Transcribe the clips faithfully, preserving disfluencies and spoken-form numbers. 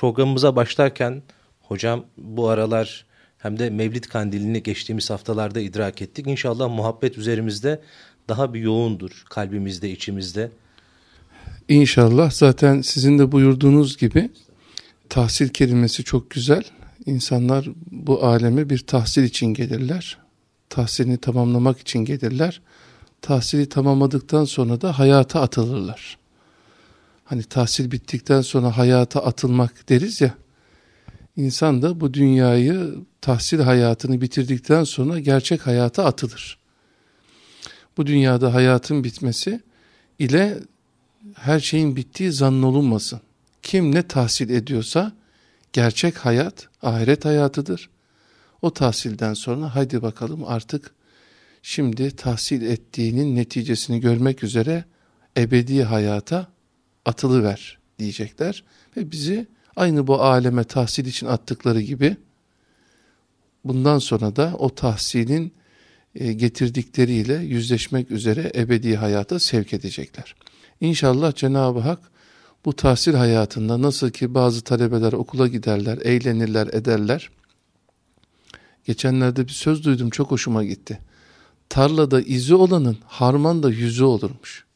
programımıza başlarken hocam bu aralar hem de Mevlid Kandilini geçtiğimiz haftalarda idrak ettik. İnşallah muhabbet üzerimizde daha bir yoğundur, kalbimizde, içimizde. İnşallah. Zaten sizin de buyurduğunuz gibi tahsil kelimesi çok güzel. İnsanlar bu aleme bir tahsil için gelirler. Tahsilini tamamlamak için gelirler. Tahsili tamamladıktan sonra da hayata atılırlar. Hani tahsil bittikten sonra hayata atılmak deriz ya. İnsan da bu dünyayı, tahsil hayatını bitirdikten sonra gerçek hayata atılır. Bu dünyada hayatın bitmesi ile her şeyin bittiği zannolunmasın. Kim ne tahsil ediyorsa gerçek hayat ahiret hayatıdır. O tahsilden sonra haydi bakalım artık şimdi tahsil ettiğinin neticesini görmek üzere ebedi hayata atılıver diyecekler. Ve bizi aynı bu aleme tahsil için attıkları gibi bundan sonra da o tahsilin getirdikleriyle yüzleşmek üzere ebedi hayata sevk edecekler. İnşallah Cenab-ı Hak bu tahsil hayatında nasıl ki bazı talebeler okula giderler, eğlenirler, ederler. Geçenlerde bir söz duydum, çok hoşuma gitti. Tarlada izi olanın harmanda yüzü olurmuş.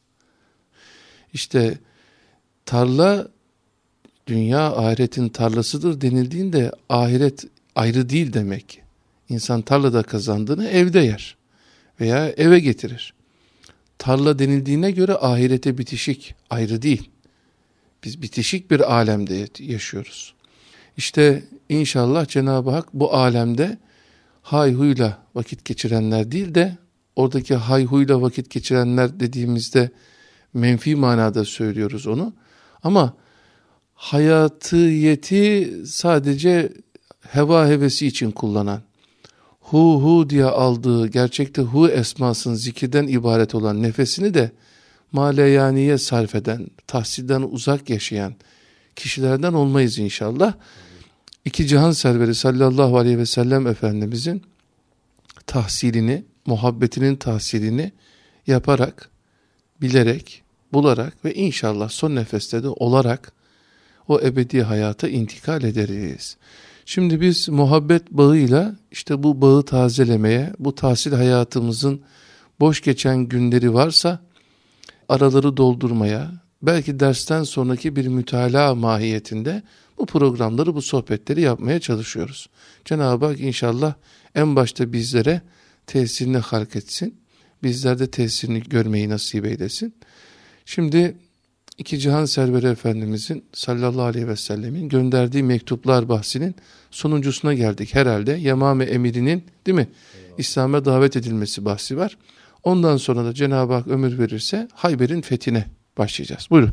İşte tarla dünya ahiretin tarlasıdır denildiğinde ahiret ayrı değil demek. İnsan tarlada kazandığını evde yer veya eve getirir. Tarla denildiğine göre ahirete bitişik, ayrı değil. Biz bitişik bir alemde yaşıyoruz. İşte inşallah Cenab-ı Hak bu alemde hayhuyla vakit geçirenler değil de oradaki hayhuyla vakit geçirenler dediğimizde menfi manada söylüyoruz onu. Ama hayatiyeti sadece heva hevesi için kullanan, hu hu diye aldığı, gerçekte hu esmasının zikirden ibaret olan nefesini de maleyaniye sarf eden, tahsilden uzak yaşayan kişilerden olmayız inşallah. İki cihan serveri sallallahu aleyhi ve sellem Efendimizin tahsilini, muhabbetinin tahsilini yaparak, bilerek, bularak ve inşallah son nefeste de olarak o ebedi hayata intikal ederiz. Şimdi biz muhabbet bağıyla işte bu bağı tazelemeye, bu tahsil hayatımızın boş geçen günleri varsa araları doldurmaya, belki dersten sonraki bir mütalaa mahiyetinde bu programları, bu sohbetleri yapmaya çalışıyoruz. Cenab-ı Hak inşallah en başta bizlere tesirini halk etsin, bizler de tesirini görmeyi nasip eylesin. Şimdi iki cihan serveri Efendimizin sallallahu aleyhi ve sellemin gönderdiği mektuplar bahsinin sonuncusuna geldik herhalde. Yemame emirinin değil mi? İslam'a davet edilmesi bahsi var. Ondan sonra da Cenab-ı Hak ömür verirse Hayber'in fethine başlayacağız. Buyurun.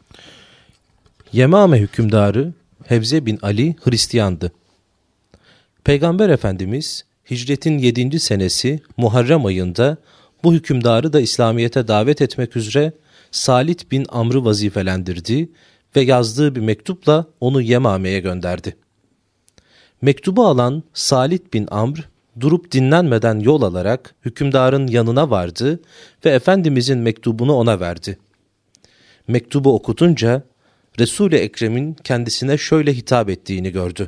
Yemame hükümdarı Hevze bin Ali Hristiyandı. Peygamber Efendimiz hicretin yedinci senesi Muharrem ayında bu hükümdarı da İslamiyet'e davet etmek üzere Salit bin Amr'ı vazifelendirdi ve yazdığı bir mektupla onu Yemame'ye gönderdi. Mektubu alan Salit bin Amr durup dinlenmeden yol alarak hükümdarın yanına vardı ve Efendimizin mektubunu ona verdi. Mektubu okutunca Resul-i Ekrem'in kendisine şöyle hitap ettiğini gördü.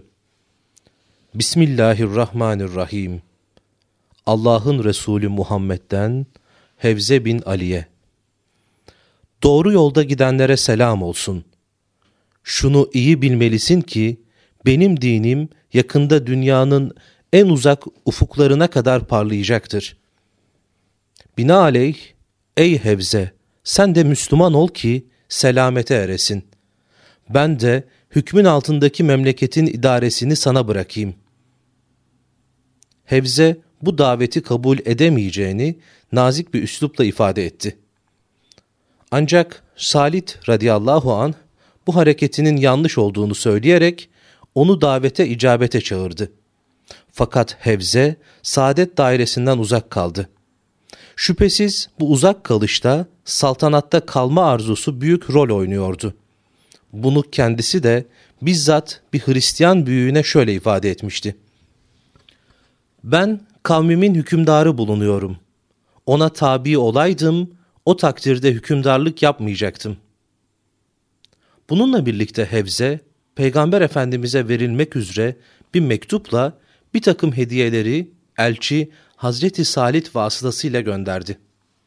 Bismillahirrahmanirrahim. Allah'ın Resulü Muhammed'den Hevze bin Ali'ye. Doğru yolda gidenlere selam olsun. Şunu iyi bilmelisin ki benim dinim yakında dünyanın en uzak ufuklarına kadar parlayacaktır. Binaenaleyh ey Hevze, sen de Müslüman ol ki selamete eresin. Ben de hükmün altındaki memleketin idaresini sana bırakayım. Hevze bu daveti kabul edemeyeceğini nazik bir üslupla ifade etti. Ancak Salit radıyallahu anh bu hareketinin yanlış olduğunu söyleyerek onu davete icabete çağırdı. Fakat Hevze saadet dairesinden uzak kaldı. Şüphesiz bu uzak kalışta saltanatta kalma arzusu büyük rol oynuyordu. Bunu kendisi de bizzat bir Hristiyan büyüğüne şöyle ifade etmişti. Ben kavmimin hükümdarı bulunuyorum. Ona tabi olaydım, o takdirde hükümdarlık yapmayacaktım. Bununla birlikte Hevze, Peygamber Efendimiz'e verilmek üzere bir mektupla bir takım hediyeleri elçi Hazreti Salit vasıtasıyla gönderdi.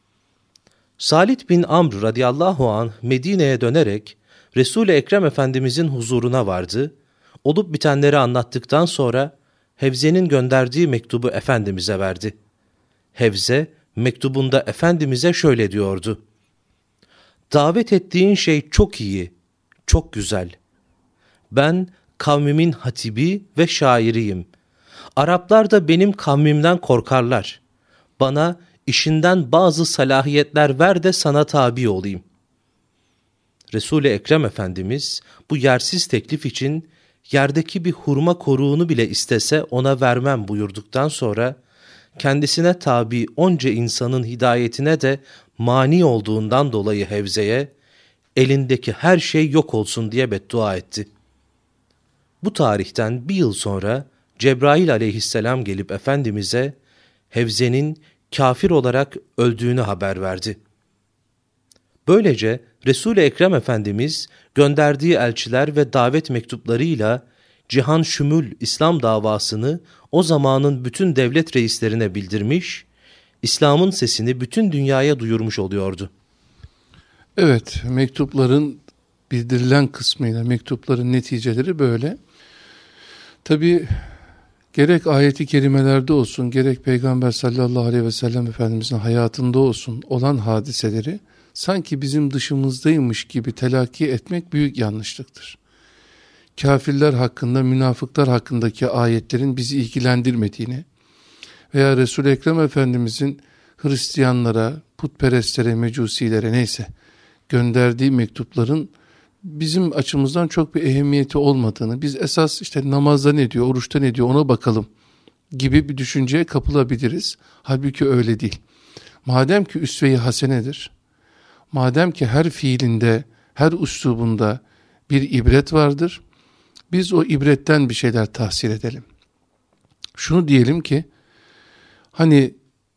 Salit bin Amr radıyallahu anh Medine'ye dönerek Resul-i Ekrem Efendimizin huzuruna vardı. Olup bitenleri anlattıktan sonra Hevze'nin gönderdiği mektubu Efendimiz'e verdi. Hevze mektubunda Efendimiz'e şöyle diyordu: "Davet ettiğin şey çok iyi, çok güzel. Ben kavmimin hatibi ve şairiyim. Araplar da benim kavmimden korkarlar. Bana işinden bazı salahiyetler ver de sana tabi olayım." Resul-i Ekrem Efendimiz bu yersiz teklif için yerdeki bir hurma koruğunu bile istese ona vermem buyurduktan sonra kendisine tabi onca insanın hidayetine de mani olduğundan dolayı Hevze'ye elindeki her şey yok olsun diye beddua etti. Bu tarihten bir yıl sonra Cebrail aleyhisselam gelip Efendimiz'e Hevze'nin kafir olarak öldüğünü haber verdi. Böylece Resul-i Ekrem Efendimiz gönderdiği elçiler ve davet mektuplarıyla cihan şümül İslam davasını o zamanın bütün devlet reislerine bildirmiş, İslam'ın sesini bütün dünyaya duyurmuş oluyordu. Evet, mektupların bildirilen kısmıyla mektupların neticeleri böyle. Tabi gerek ayeti kerimelerde olsun, gerek Peygamber sallallahu aleyhi ve sellem Efendimizin hayatında olsun olan hadiseleri sanki bizim dışımızdaymış gibi telakki etmek büyük yanlışlıktır. Kafirler hakkında, münafıklar hakkındaki ayetlerin bizi ilgilendirmediğini veya Resul-i Ekrem Efendimizin Hristiyanlara, putperestlere, mecusilere neyse gönderdiği mektupların bizim açımızdan çok bir ehemmiyeti olmadığını, biz esas işte namazda ne diyor, oruçta ne diyor ona bakalım gibi bir düşünceye kapılabiliriz. Halbuki öyle değil. Madem ki üsve-i hasenedir, madem ki her fiilinde, her üslubunda bir ibret vardır, biz o ibretten bir şeyler tahsil edelim. Şunu diyelim ki, hani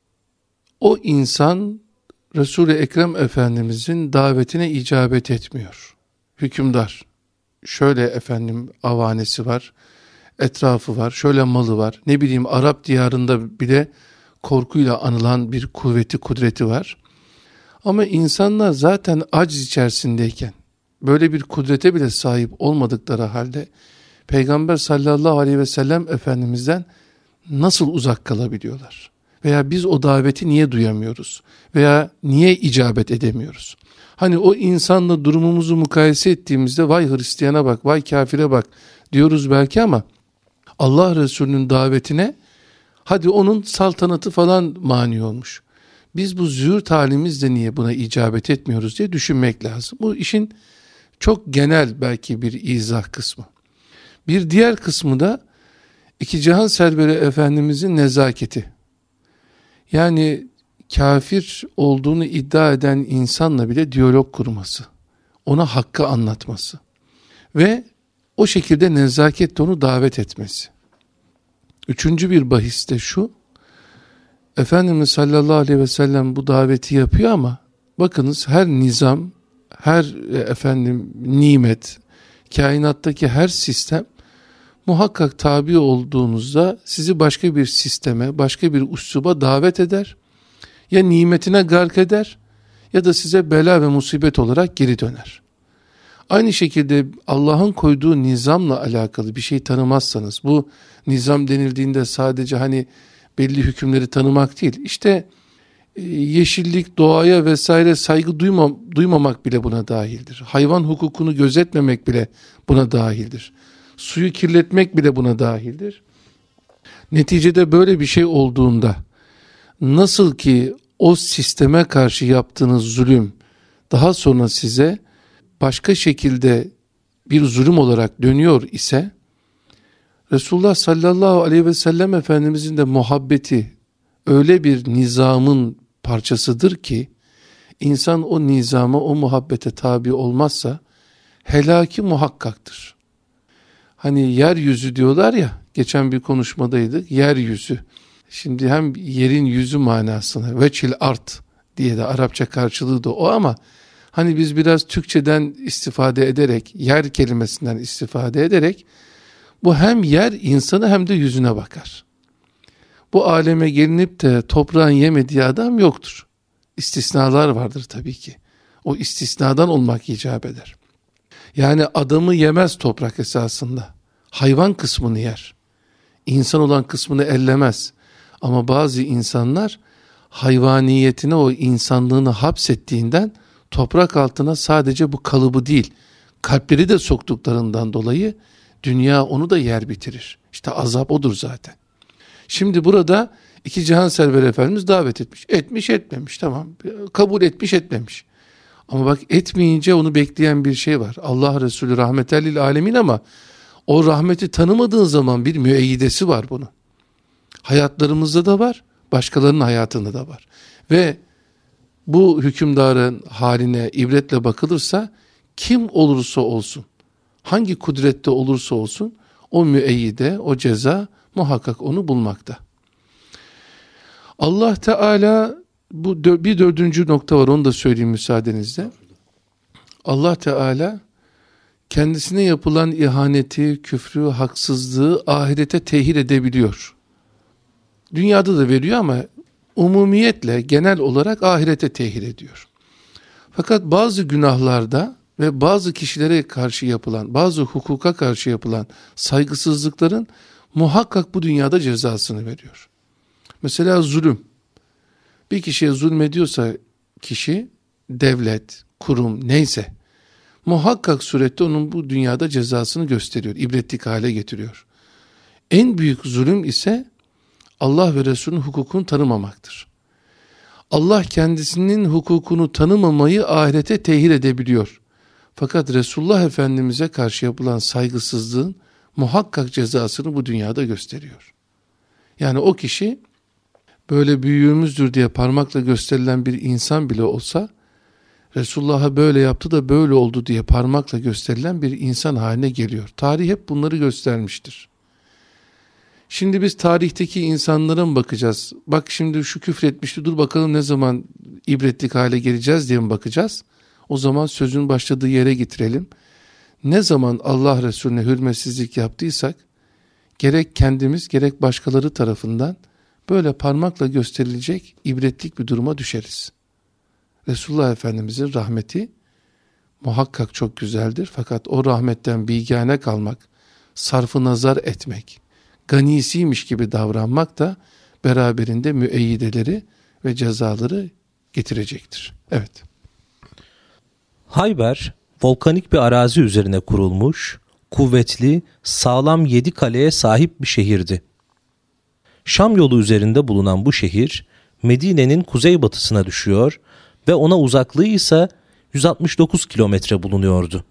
o insan Resul-i Ekrem Efendimizin davetine icabet etmiyor. Hükümdar, şöyle efendim avanesi var, etrafı var, şöyle malı var, ne bileyim Arap diyarında bile korkuyla anılan bir kuvveti, kudreti var. Ama insanlar zaten aciz içerisindeyken, böyle bir kudrete bile sahip olmadıkları halde Peygamber sallallahu aleyhi ve sellem Efendimiz'den nasıl uzak kalabiliyorlar? Veya biz o daveti niye duyamıyoruz? Veya niye icabet edemiyoruz? Hani o insanla durumumuzu mukayese ettiğimizde vay Hristiyana bak, vay kafire bak diyoruz belki ama Allah Resulü'nün davetine hadi onun saltanatı falan mani olmuş. Biz bu züğürt halimizle niye buna icabet etmiyoruz diye düşünmek lazım. Bu işin çok genel belki bir izah kısmı. Bir diğer kısmı da iki cihan serveri Efendimizin nezaketi. Yani kafir olduğunu iddia eden insanla bile diyalog kurması, ona hakkı anlatması ve o şekilde nezaketle onu davet etmesi. Üçüncü bir bahis de şu, Efendimiz sallallahu aleyhi ve sellem bu daveti yapıyor ama bakınız her nizam, her efendim nimet, kainattaki her sistem muhakkak tabi olduğunuzda sizi başka bir sisteme, başka bir üsluba davet eder. Ya nimetine gark eder ya da size bela ve musibet olarak geri döner. Aynı şekilde Allah'ın koyduğu nizamla alakalı bir şey tanımazsanız, bu nizam denildiğinde sadece hani belli hükümleri tanımak değil, işte yeşillik, doğaya vesaire saygı duymam, duymamak bile buna dahildir. Hayvan hukukunu gözetmemek bile buna dahildir. Suyu kirletmek bile buna dahildir. Neticede böyle bir şey olduğunda nasıl ki o sisteme karşı yaptığınız zulüm daha sonra size başka şekilde bir zulüm olarak dönüyor ise Resulullah sallallahu aleyhi ve sellem Efendimizin de muhabbeti öyle bir nizamın parçasıdır ki insan o nizama, o muhabbete tabi olmazsa helaki muhakkaktır. Hani yeryüzü diyorlar ya, geçen bir konuşmadaydık, yeryüzü. Şimdi hem yerin yüzü manasına, veçil art diye de Arapça karşılığı da o ama Hani biz biraz Türkçeden istifade ederek, yer kelimesinden istifade ederek, bu hem yer insanı hem de yüzüne bakar. Bu aleme gelinip de toprağın yemediği adam yoktur. İstisnalar vardır tabii ki. O istisnadan olmak icap eder. Yani adamı yemez toprak esasında. Hayvan kısmını yer. İnsan olan kısmını ellemez. Ama bazı insanlar hayvaniyetine, o insanlığını hapsettiğinden toprak altına sadece bu kalıbı değil, kalpleri de soktuklarından dolayı dünya onu da yer bitirir. İşte azap odur zaten. Şimdi burada iki cihan serveri Efendimiz davet etmiş. Etmiş etmemiş, tamam. Kabul etmiş etmemiş. Ama bak, etmeyince onu bekleyen bir şey var. Allah Resulü rahmeten lil alemin, ama o rahmeti tanımadığın zaman bir müeyyidesi var bunun. Hayatlarımızda da var, başkalarının hayatında da var. Ve bu hükümdarın haline ibretle bakılırsa, kim olursa olsun, hangi kudrette olursa olsun, o müeyyide, o ceza muhakkak onu bulmakta. Allah Teala, bu bir dördüncü nokta var, onu da söyleyeyim müsaadenizle. Allah Teala kendisine yapılan ihaneti, küfrü, haksızlığı ahirete tehir edebiliyor. Dünyada da veriyor ama umumiyetle, genel olarak ahirete tehir ediyor. Fakat bazı günahlarda ve bazı kişilere karşı yapılan, bazı hukuka karşı yapılan saygısızlıkların muhakkak bu dünyada cezasını veriyor. Mesela zulüm. Bir kişiye zulmediyorsa kişi, devlet, kurum neyse, muhakkak surette onun bu dünyada cezasını gösteriyor, ibretlik hale getiriyor. En büyük zulüm ise Allah ve Resulünün hukukunu tanımamaktır. Allah kendisinin hukukunu tanımamayı ahirete tehir edebiliyor. Fakat Resulullah Efendimiz'e karşı yapılan saygısızlığın muhakkak cezasını bu dünyada gösteriyor. Yani o kişi böyle büyüğümüzdür diye parmakla gösterilen bir insan bile olsa, Resulullah'a böyle yaptı da böyle oldu diye parmakla gösterilen bir insan haline geliyor. Tarih hep bunları göstermiştir. Şimdi biz tarihteki insanlara mı bakacağız? Bak şimdi şu küfretmişti, dur bakalım ne zaman ibretlik hale geleceğiz diye mi bakacağız? O zaman sözün başladığı yere getirelim. Ne zaman Allah Resulüne hürmetsizlik yaptıysak, gerek kendimiz gerek başkaları tarafından böyle parmakla gösterilecek ibretlik bir duruma düşeriz. Resulullah Efendimizin rahmeti muhakkak çok güzeldir. Fakat o rahmetten bigane kalmak, sarfı nazar etmek, ganisiymiş gibi davranmak da beraberinde müeyyideleri ve cezaları getirecektir. Evet. Hayber, volkanik bir arazi üzerine kurulmuş, kuvvetli, sağlam yedi kaleye sahip bir şehirdi. Şam yolu üzerinde bulunan bu şehir, Medine'nin kuzeybatısına düşüyor ve ona uzaklığı ise yüz altmış dokuz kilometre bulunuyordu.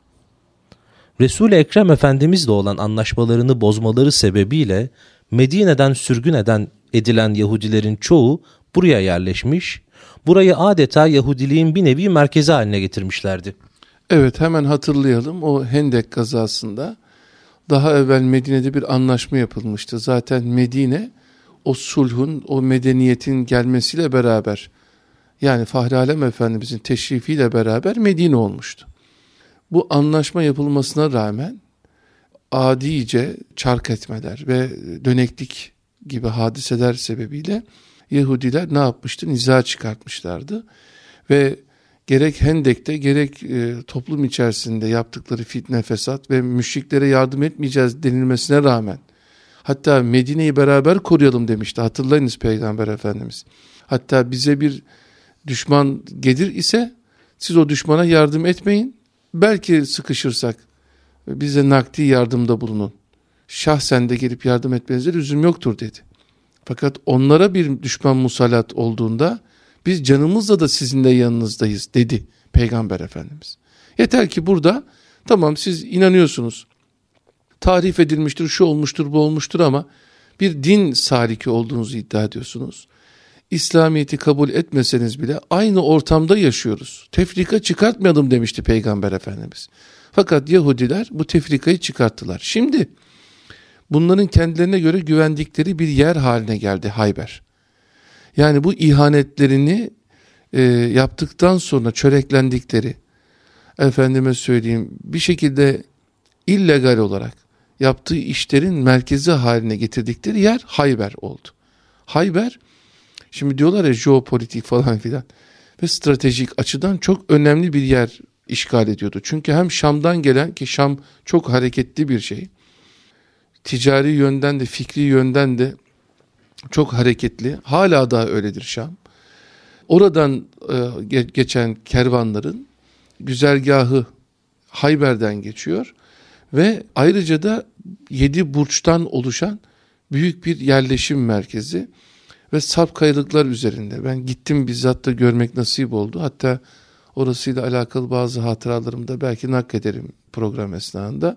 Resul-i Ekrem Efendimizle olan anlaşmalarını bozmaları sebebiyle Medine'den sürgün eden edilen Yahudilerin çoğu buraya yerleşmiş, burayı adeta Yahudiliğin bir nevi merkezi haline getirmişlerdi. Evet, hemen hatırlayalım, o Hendek kazasında daha evvel Medine'de bir anlaşma yapılmıştı. Zaten Medine o sulhun, o medeniyetin gelmesiyle beraber, yani Fahri Alem Efendimizin teşrifiyle beraber Medine olmuştu. Bu anlaşma yapılmasına rağmen adice çark etmeler ve döneklik gibi hadiseler sebebiyle Yahudiler ne yapmıştı? Niza çıkartmışlardı ve gerek Hendek'te gerek e, toplum içerisinde yaptıkları fitne, fesat ve müşriklere yardım etmeyeceğiz denilmesine rağmen, hatta Medine'yi beraber koruyalım demişti, hatırlayınız Peygamber Efendimiz. Hatta bize bir düşman gelir ise siz o düşmana yardım etmeyin, belki sıkışırsak bize nakdi yardımda bulunun, şahsen de gelip yardım etmenize lüzum yoktur dedi. Fakat onlara bir düşman musallat olduğunda biz canımızla da sizinle yanınızdayız dedi Peygamber Efendimiz. Yeter ki burada tamam siz inanıyorsunuz, tarif edilmiştir, şu olmuştur, bu olmuştur ama bir din saliki olduğunuzu iddia ediyorsunuz. İslamiyet'i kabul etmeseniz bile aynı ortamda yaşıyoruz. Tefrika çıkartmayalım demişti Peygamber Efendimiz. Fakat Yahudiler bu tefrikayı çıkarttılar. Şimdi bunların kendilerine göre güvendikleri bir yer haline geldi Hayber. Yani bu ihanetlerini e, yaptıktan sonra çöreklendikleri, efendime söyleyeyim bir şekilde illegal olarak yaptığı işlerin merkezi haline getirdikleri yer Hayber oldu. Hayber, şimdi diyorlar ya jeopolitik falan filan ve stratejik açıdan çok önemli bir yer işgal ediyordu. Çünkü hem Şam'dan gelen, ki Şam çok hareketli bir şey, ticari yönden de fikri yönden de çok hareketli, hala daha öyledir Şam. Oradan e, geçen kervanların güzergahı Hayber'den geçiyor ve ayrıca da yedi burçtan oluşan büyük bir yerleşim merkezi ve sarp kayalıklar üzerinde. Ben gittim, bizzat da görmek nasip oldu. Hatta orasıyla alakalı bazı hatıralarımı da belki naklederim program esnasında.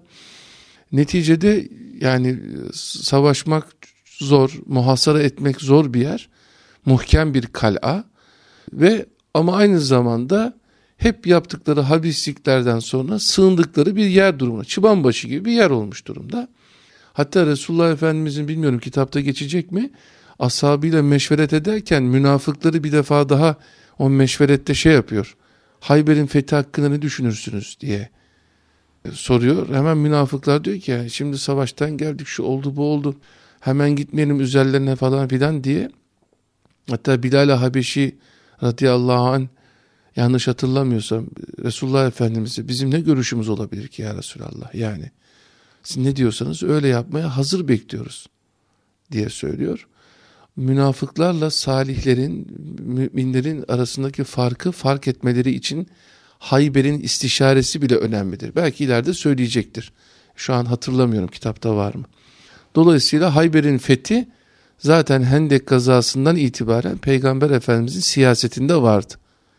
Neticede yani savaşmak zor, muhasara etmek zor bir yer, muhkem bir kal'a ve ama aynı zamanda hep yaptıkları habisliklerden sonra sığındıkları bir yer durumuna, Çıbanbaşı gibi bir yer olmuş durumda. Hatta Resulullah Efendimizin, bilmiyorum kitapta geçecek mi, ashabıyla meşveret ederken münafıkları bir defa daha o meşverette şey yapıyor. Hayber'in fethi hakkında ne düşünürsünüz diye soruyor. Hemen münafıklar diyor ki şimdi savaştan geldik, şu oldu bu oldu, hemen gitmeyelim üzerlerine falan filan diye. Hatta Bilal-i Habeşi radıyallahu anh, yanlış hatırlamıyorsam Resulullah Efendimiz'e bizim ne görüşümüz olabilir ki ya Resulallah, yani siz ne diyorsanız öyle yapmaya hazır bekliyoruz diye söylüyor. Münafıklarla salihlerin, müminlerin arasındaki farkı fark etmeleri için Hayber'in istişaresi bile önemlidir. Belki ileride söyleyecektir. Şu an hatırlamıyorum, kitapta var mı? Dolayısıyla Hayber'in fethi zaten Hendek gazasından itibaren Peygamber Efendimizin siyasetinde vardı.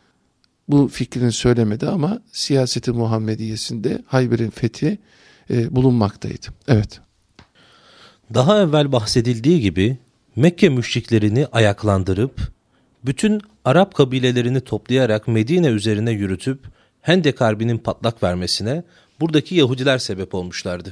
Bu fikrini söylemedi ama siyaseti Muhammediyesinde Hayber'in fethi e, bulunmaktaydı. Evet. Daha evvel bahsedildiği gibi Mekke müşriklerini ayaklandırıp bütün Arap kabilelerini toplayarak Medine üzerine yürütüp Hendek Harbi'nin patlak vermesine buradaki Yahudiler sebep olmuşlardı.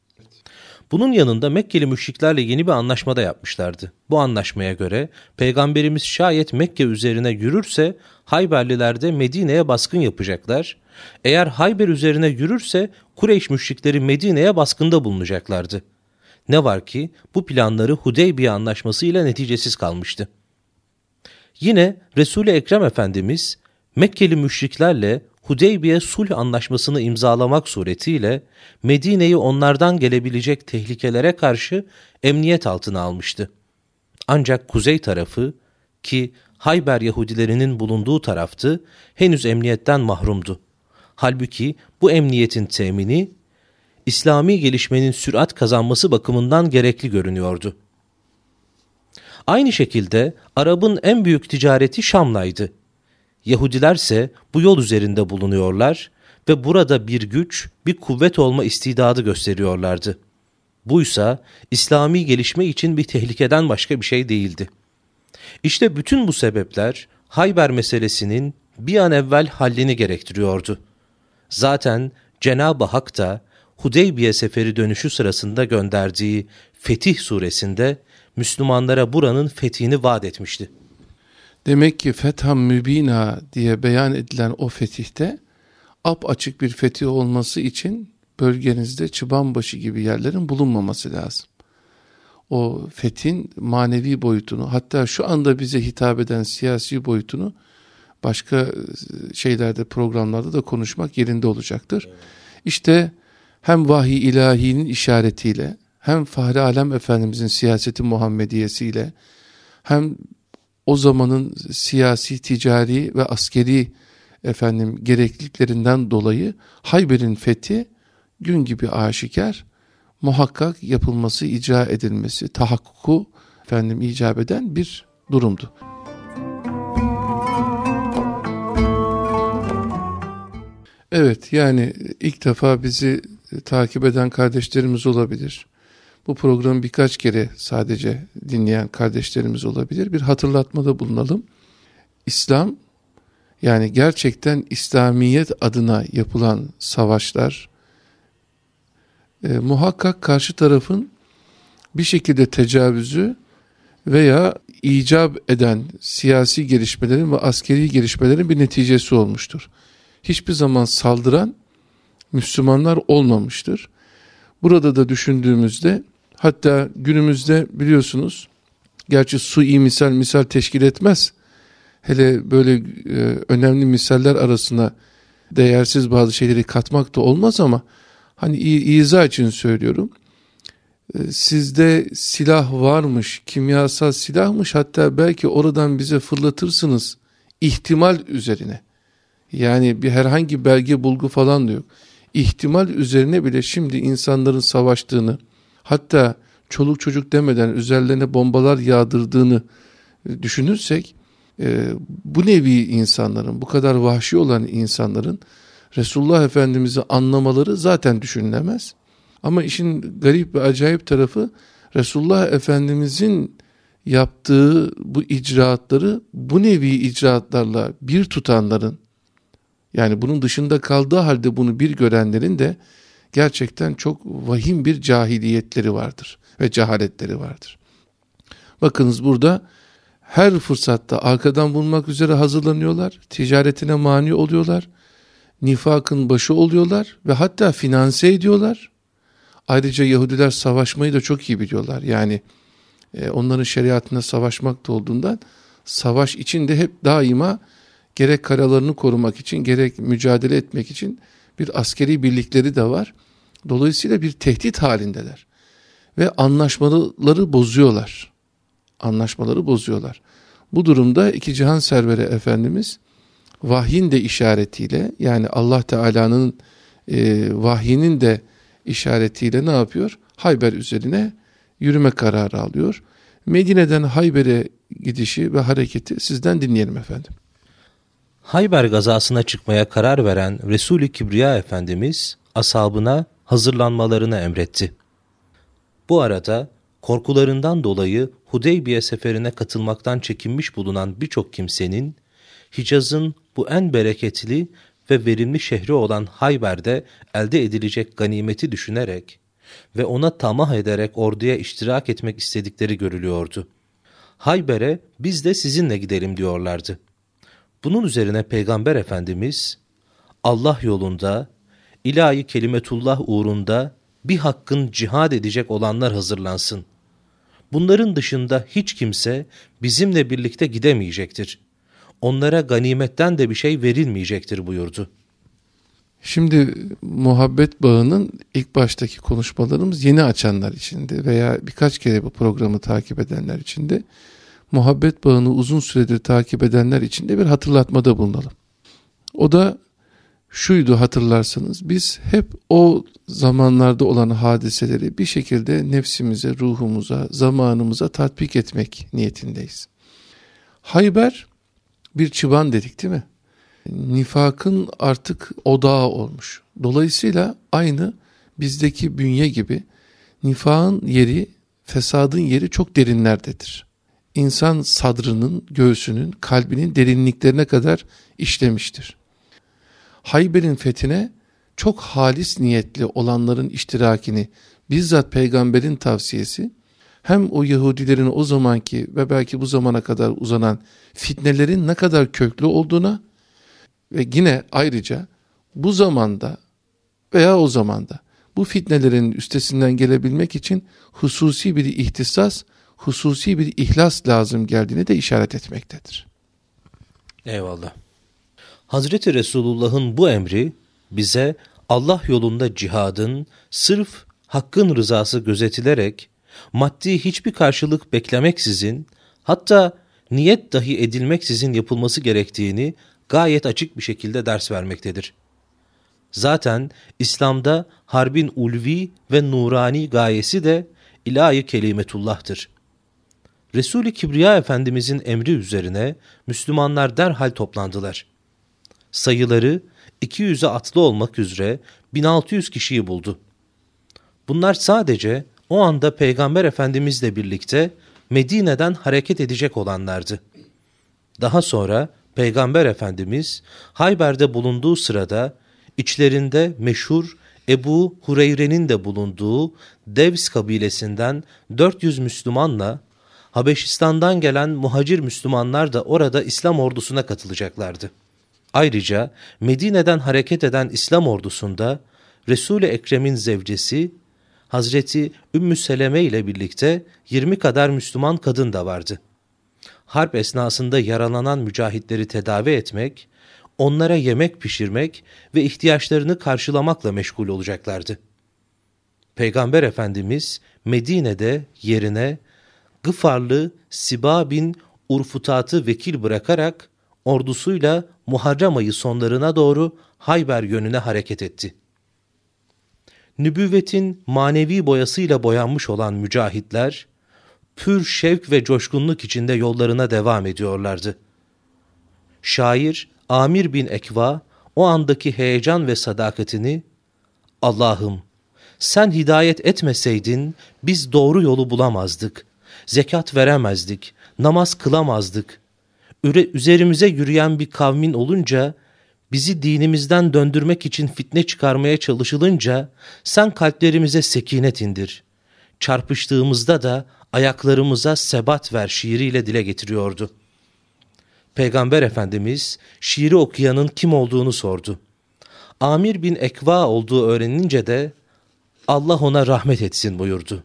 Bunun yanında Mekkeli müşriklerle yeni bir anlaşma da yapmışlardı. Bu anlaşmaya göre Peygamberimiz şayet Mekke üzerine yürürse Hayberliler de Medine'ye baskın yapacaklar. Eğer Hayber üzerine yürürse Kureyş müşrikleri Medine'ye baskında bulunacaklardı. Ne var ki bu planları Hudeybiye Anlaşması ile neticesiz kalmıştı. Yine Resul-i Ekrem Efendimiz Mekkeli müşriklerle Hudeybiye Sulh Anlaşması'nı imzalamak suretiyle Medine'yi onlardan gelebilecek tehlikelere karşı emniyet altına almıştı. Ancak kuzey tarafı, ki Hayber Yahudilerinin bulunduğu taraftı, henüz emniyetten mahrumdu. Halbuki bu emniyetin temini İslami gelişmenin sürat kazanması bakımından gerekli görünüyordu. Aynı şekilde Arap'ın en büyük ticareti Şam'laydı. Yahudilerse bu yol üzerinde bulunuyorlar ve burada bir güç, bir kuvvet olma istidadı gösteriyorlardı. Buysa İslami gelişme için bir tehlikeden başka bir şey değildi. İşte bütün bu sebepler Hayber meselesinin bir an evvel hallini gerektiriyordu. Zaten Cenab-ı Hak da Hudeybiye seferi dönüşü sırasında gönderdiği Fetih suresinde Müslümanlara buranın fethini vaat etmişti. Demek ki fetham mübina diye beyan edilen o fetihte apaçık bir fetih olması için bölgenizde Çıbanbaşı gibi yerlerin bulunmaması lazım. O fethin manevi boyutunu, hatta şu anda bize hitap eden siyasi boyutunu başka şeylerde, programlarda da konuşmak yerinde olacaktır. Evet. İşte hem vahiy ilahinin işaretiyle, hem Fahri Alem Efendimizin siyaseti Muhammediyesiyle, hem o zamanın siyasi, ticari ve askeri efendim gerekliliklerinden dolayı Hayber'in fethi gün gibi aşikar, muhakkak yapılması, icra edilmesi, tahakkuku efendim icap eden bir durumdu. Evet, yani ilk defa bizi takip eden kardeşlerimiz olabilir. Bu programı birkaç kere sadece dinleyen kardeşlerimiz olabilir. Bir hatırlatmada bulunalım. İslam, yani gerçekten İslamiyet adına yapılan savaşlar, e, muhakkak karşı tarafın bir şekilde tecavüzü veya icap eden siyasi gelişmelerin ve askeri gelişmelerin bir neticesi olmuştur. hiçbir zaman saldıran Müslümanlar olmamıştır. Burada da düşündüğümüzde, hatta günümüzde biliyorsunuz, gerçi sui misal misal teşkil etmez. Hele böyle e, önemli misaller arasına değersiz bazı şeyleri katmak da olmaz ama hani izah için söylüyorum. E, sizde silah varmış, kimyasal silahmış, hatta belki oradan bize fırlatırsınız ihtimal üzerine. Yani bir herhangi belge bulgu falan da yok. İhtimal üzerine bile şimdi insanların savaştığını, hatta çoluk çocuk demeden üzerlerine bombalar yağdırdığını düşünürsek, e, bu nevi insanların, bu kadar vahşi olan insanların Resulullah Efendimiz'i anlamaları zaten düşünülemez. Ama işin garip ve acayip tarafı, Resulullah Efendimiz'in yaptığı bu icraatları bu nevi icraatlarla bir tutanların, yani bunun dışında kaldığı halde bunu bir görenlerin de gerçekten çok vahim bir cahiliyetleri vardır ve cehaletleri vardır. Bakınız burada her fırsatta arkadan bulmak üzere hazırlanıyorlar, ticaretine mani oluyorlar, nifakın başı oluyorlar ve hatta finanse ediyorlar. Ayrıca Yahudiler savaşmayı da çok iyi biliyorlar. Yani e, onların şeriatında savaşmak da olduğundan, savaş için de hep daima gerek karalarını korumak için, gerek mücadele etmek için bir askeri birlikleri de var. Dolayısıyla bir tehdit halindeler. Ve anlaşmaları bozuyorlar. Anlaşmaları bozuyorlar. Bu durumda iki cihan serveri Efendimiz vahyin de işaretiyle, yani Allah Teala'nın e, vahyinin de işaretiyle ne yapıyor? Hayber üzerine yürüme kararı alıyor. Medine'den Hayber'e gidişi ve hareketi sizden dinleyelim efendim. Hayber gazasına çıkmaya karar veren Resul-i Kibriya Efendimiz ashabına hazırlanmalarını emretti. Bu arada korkularından dolayı Hudeybiye seferine katılmaktan çekinmiş bulunan birçok kimsenin Hicaz'ın bu en bereketli ve verimli şehri olan Hayber'de elde edilecek ganimeti düşünerek ve ona tamah ederek orduya iştirak etmek istedikleri görülüyordu. Hayber'e biz de sizinle gidelim diyorlardı. Bunun üzerine Peygamber Efendimiz, Allah yolunda, ilahi kelimetullah uğrunda bir hakkın cihad edecek olanlar hazırlansın. Bunların dışında hiç kimse bizimle birlikte gidemeyecektir. Onlara ganimetten de bir şey verilmeyecektir buyurdu. Şimdi muhabbet bağının ilk baştaki konuşmalarımız yeni açanlar içinde veya birkaç kere bu programı takip edenler içinde, muhabbet bağını uzun süredir takip edenler için de bir hatırlatmada bulunalım. O da şuydu, hatırlarsanız biz hep o zamanlarda olan hadiseleri bir şekilde nefsimize, ruhumuza, zamanımıza tatbik etmek niyetindeyiz. Hayber bir çıban dedik değil mi? Nifakın artık odağı olmuş. Dolayısıyla aynı bizdeki bünye gibi nifakın yeri, fesadın yeri çok derinlerdedir. İnsan sadrının, göğsünün, kalbinin derinliklerine kadar işlemiştir. Hayber'in fethine çok halis niyetli olanların iştirakini, bizzat peygamberin tavsiyesi, hem o Yahudilerin o zamanki ve belki bu zamana kadar uzanan fitnelerin ne kadar köklü olduğuna ve yine ayrıca bu zamanda veya o zamanda bu fitnelerin üstesinden gelebilmek için hususi bir ihtisas, hususi bir ihlas lazım geldiğini de işaret etmektedir. Eyvallah. Hazreti Resulullah'ın bu emri bize Allah yolunda cihadın sırf hakkın rızası gözetilerek, maddi hiçbir karşılık beklemeksizin, hatta niyet dahi edilmeksizin yapılması gerektiğini gayet açık bir şekilde ders vermektedir. Zaten İslam'da harbin ulvi ve nurani gayesi de ilahi kelimetullah'tır. Resul-i Kibriya Efendimizin emri üzerine Müslümanlar derhal toplandılar. Sayıları iki yüze atlı olmak üzere bin altı yüz kişiyi buldu. Bunlar sadece o anda Peygamber Efendimizle birlikte Medine'den hareket edecek olanlardı. Daha sonra Peygamber Efendimiz Hayber'de bulunduğu sırada içlerinde meşhur Ebu Hureyre'nin de bulunduğu Devs kabilesinden dört yüz Müslümanla Habeşistan'dan gelen muhacir Müslümanlar da orada İslam ordusuna katılacaklardı. Ayrıca Medine'den hareket eden İslam ordusunda Resul-i Ekrem'in zevcesi Hazreti Ümmü Seleme ile birlikte yirmi kadar Müslüman kadın da vardı. Harp esnasında yaralanan mücahitleri tedavi etmek, onlara yemek pişirmek ve ihtiyaçlarını karşılamakla meşgul olacaklardı. Peygamber Efendimiz Medine'de yerine Gıfarlı Siba bin Urfutat'ı vekil bırakarak ordusuyla Muharrem ayı sonlarına doğru Hayber yönüne hareket etti. Nübüvvetin manevi boyasıyla boyanmış olan mücahitler, pür şevk ve coşkunluk içinde yollarına devam ediyorlardı. Şair Amir bin Ekva o andaki heyecan ve sadakatini, "Allah'ım, sen hidayet etmeseydin biz doğru yolu bulamazdık, zekat veremezdik, namaz kılamazdık. Üzerimize yürüyen bir kavmin olunca, bizi dinimizden döndürmek için fitne çıkarmaya çalışılınca sen kalplerimize sekinet indir. Çarpıştığımızda da ayaklarımıza sebat ver" şiiriyle dile getiriyordu. Peygamber Efendimiz şiiri okuyanın kim olduğunu sordu. Amir bin Ekva olduğu öğrenince de Allah ona rahmet etsin buyurdu.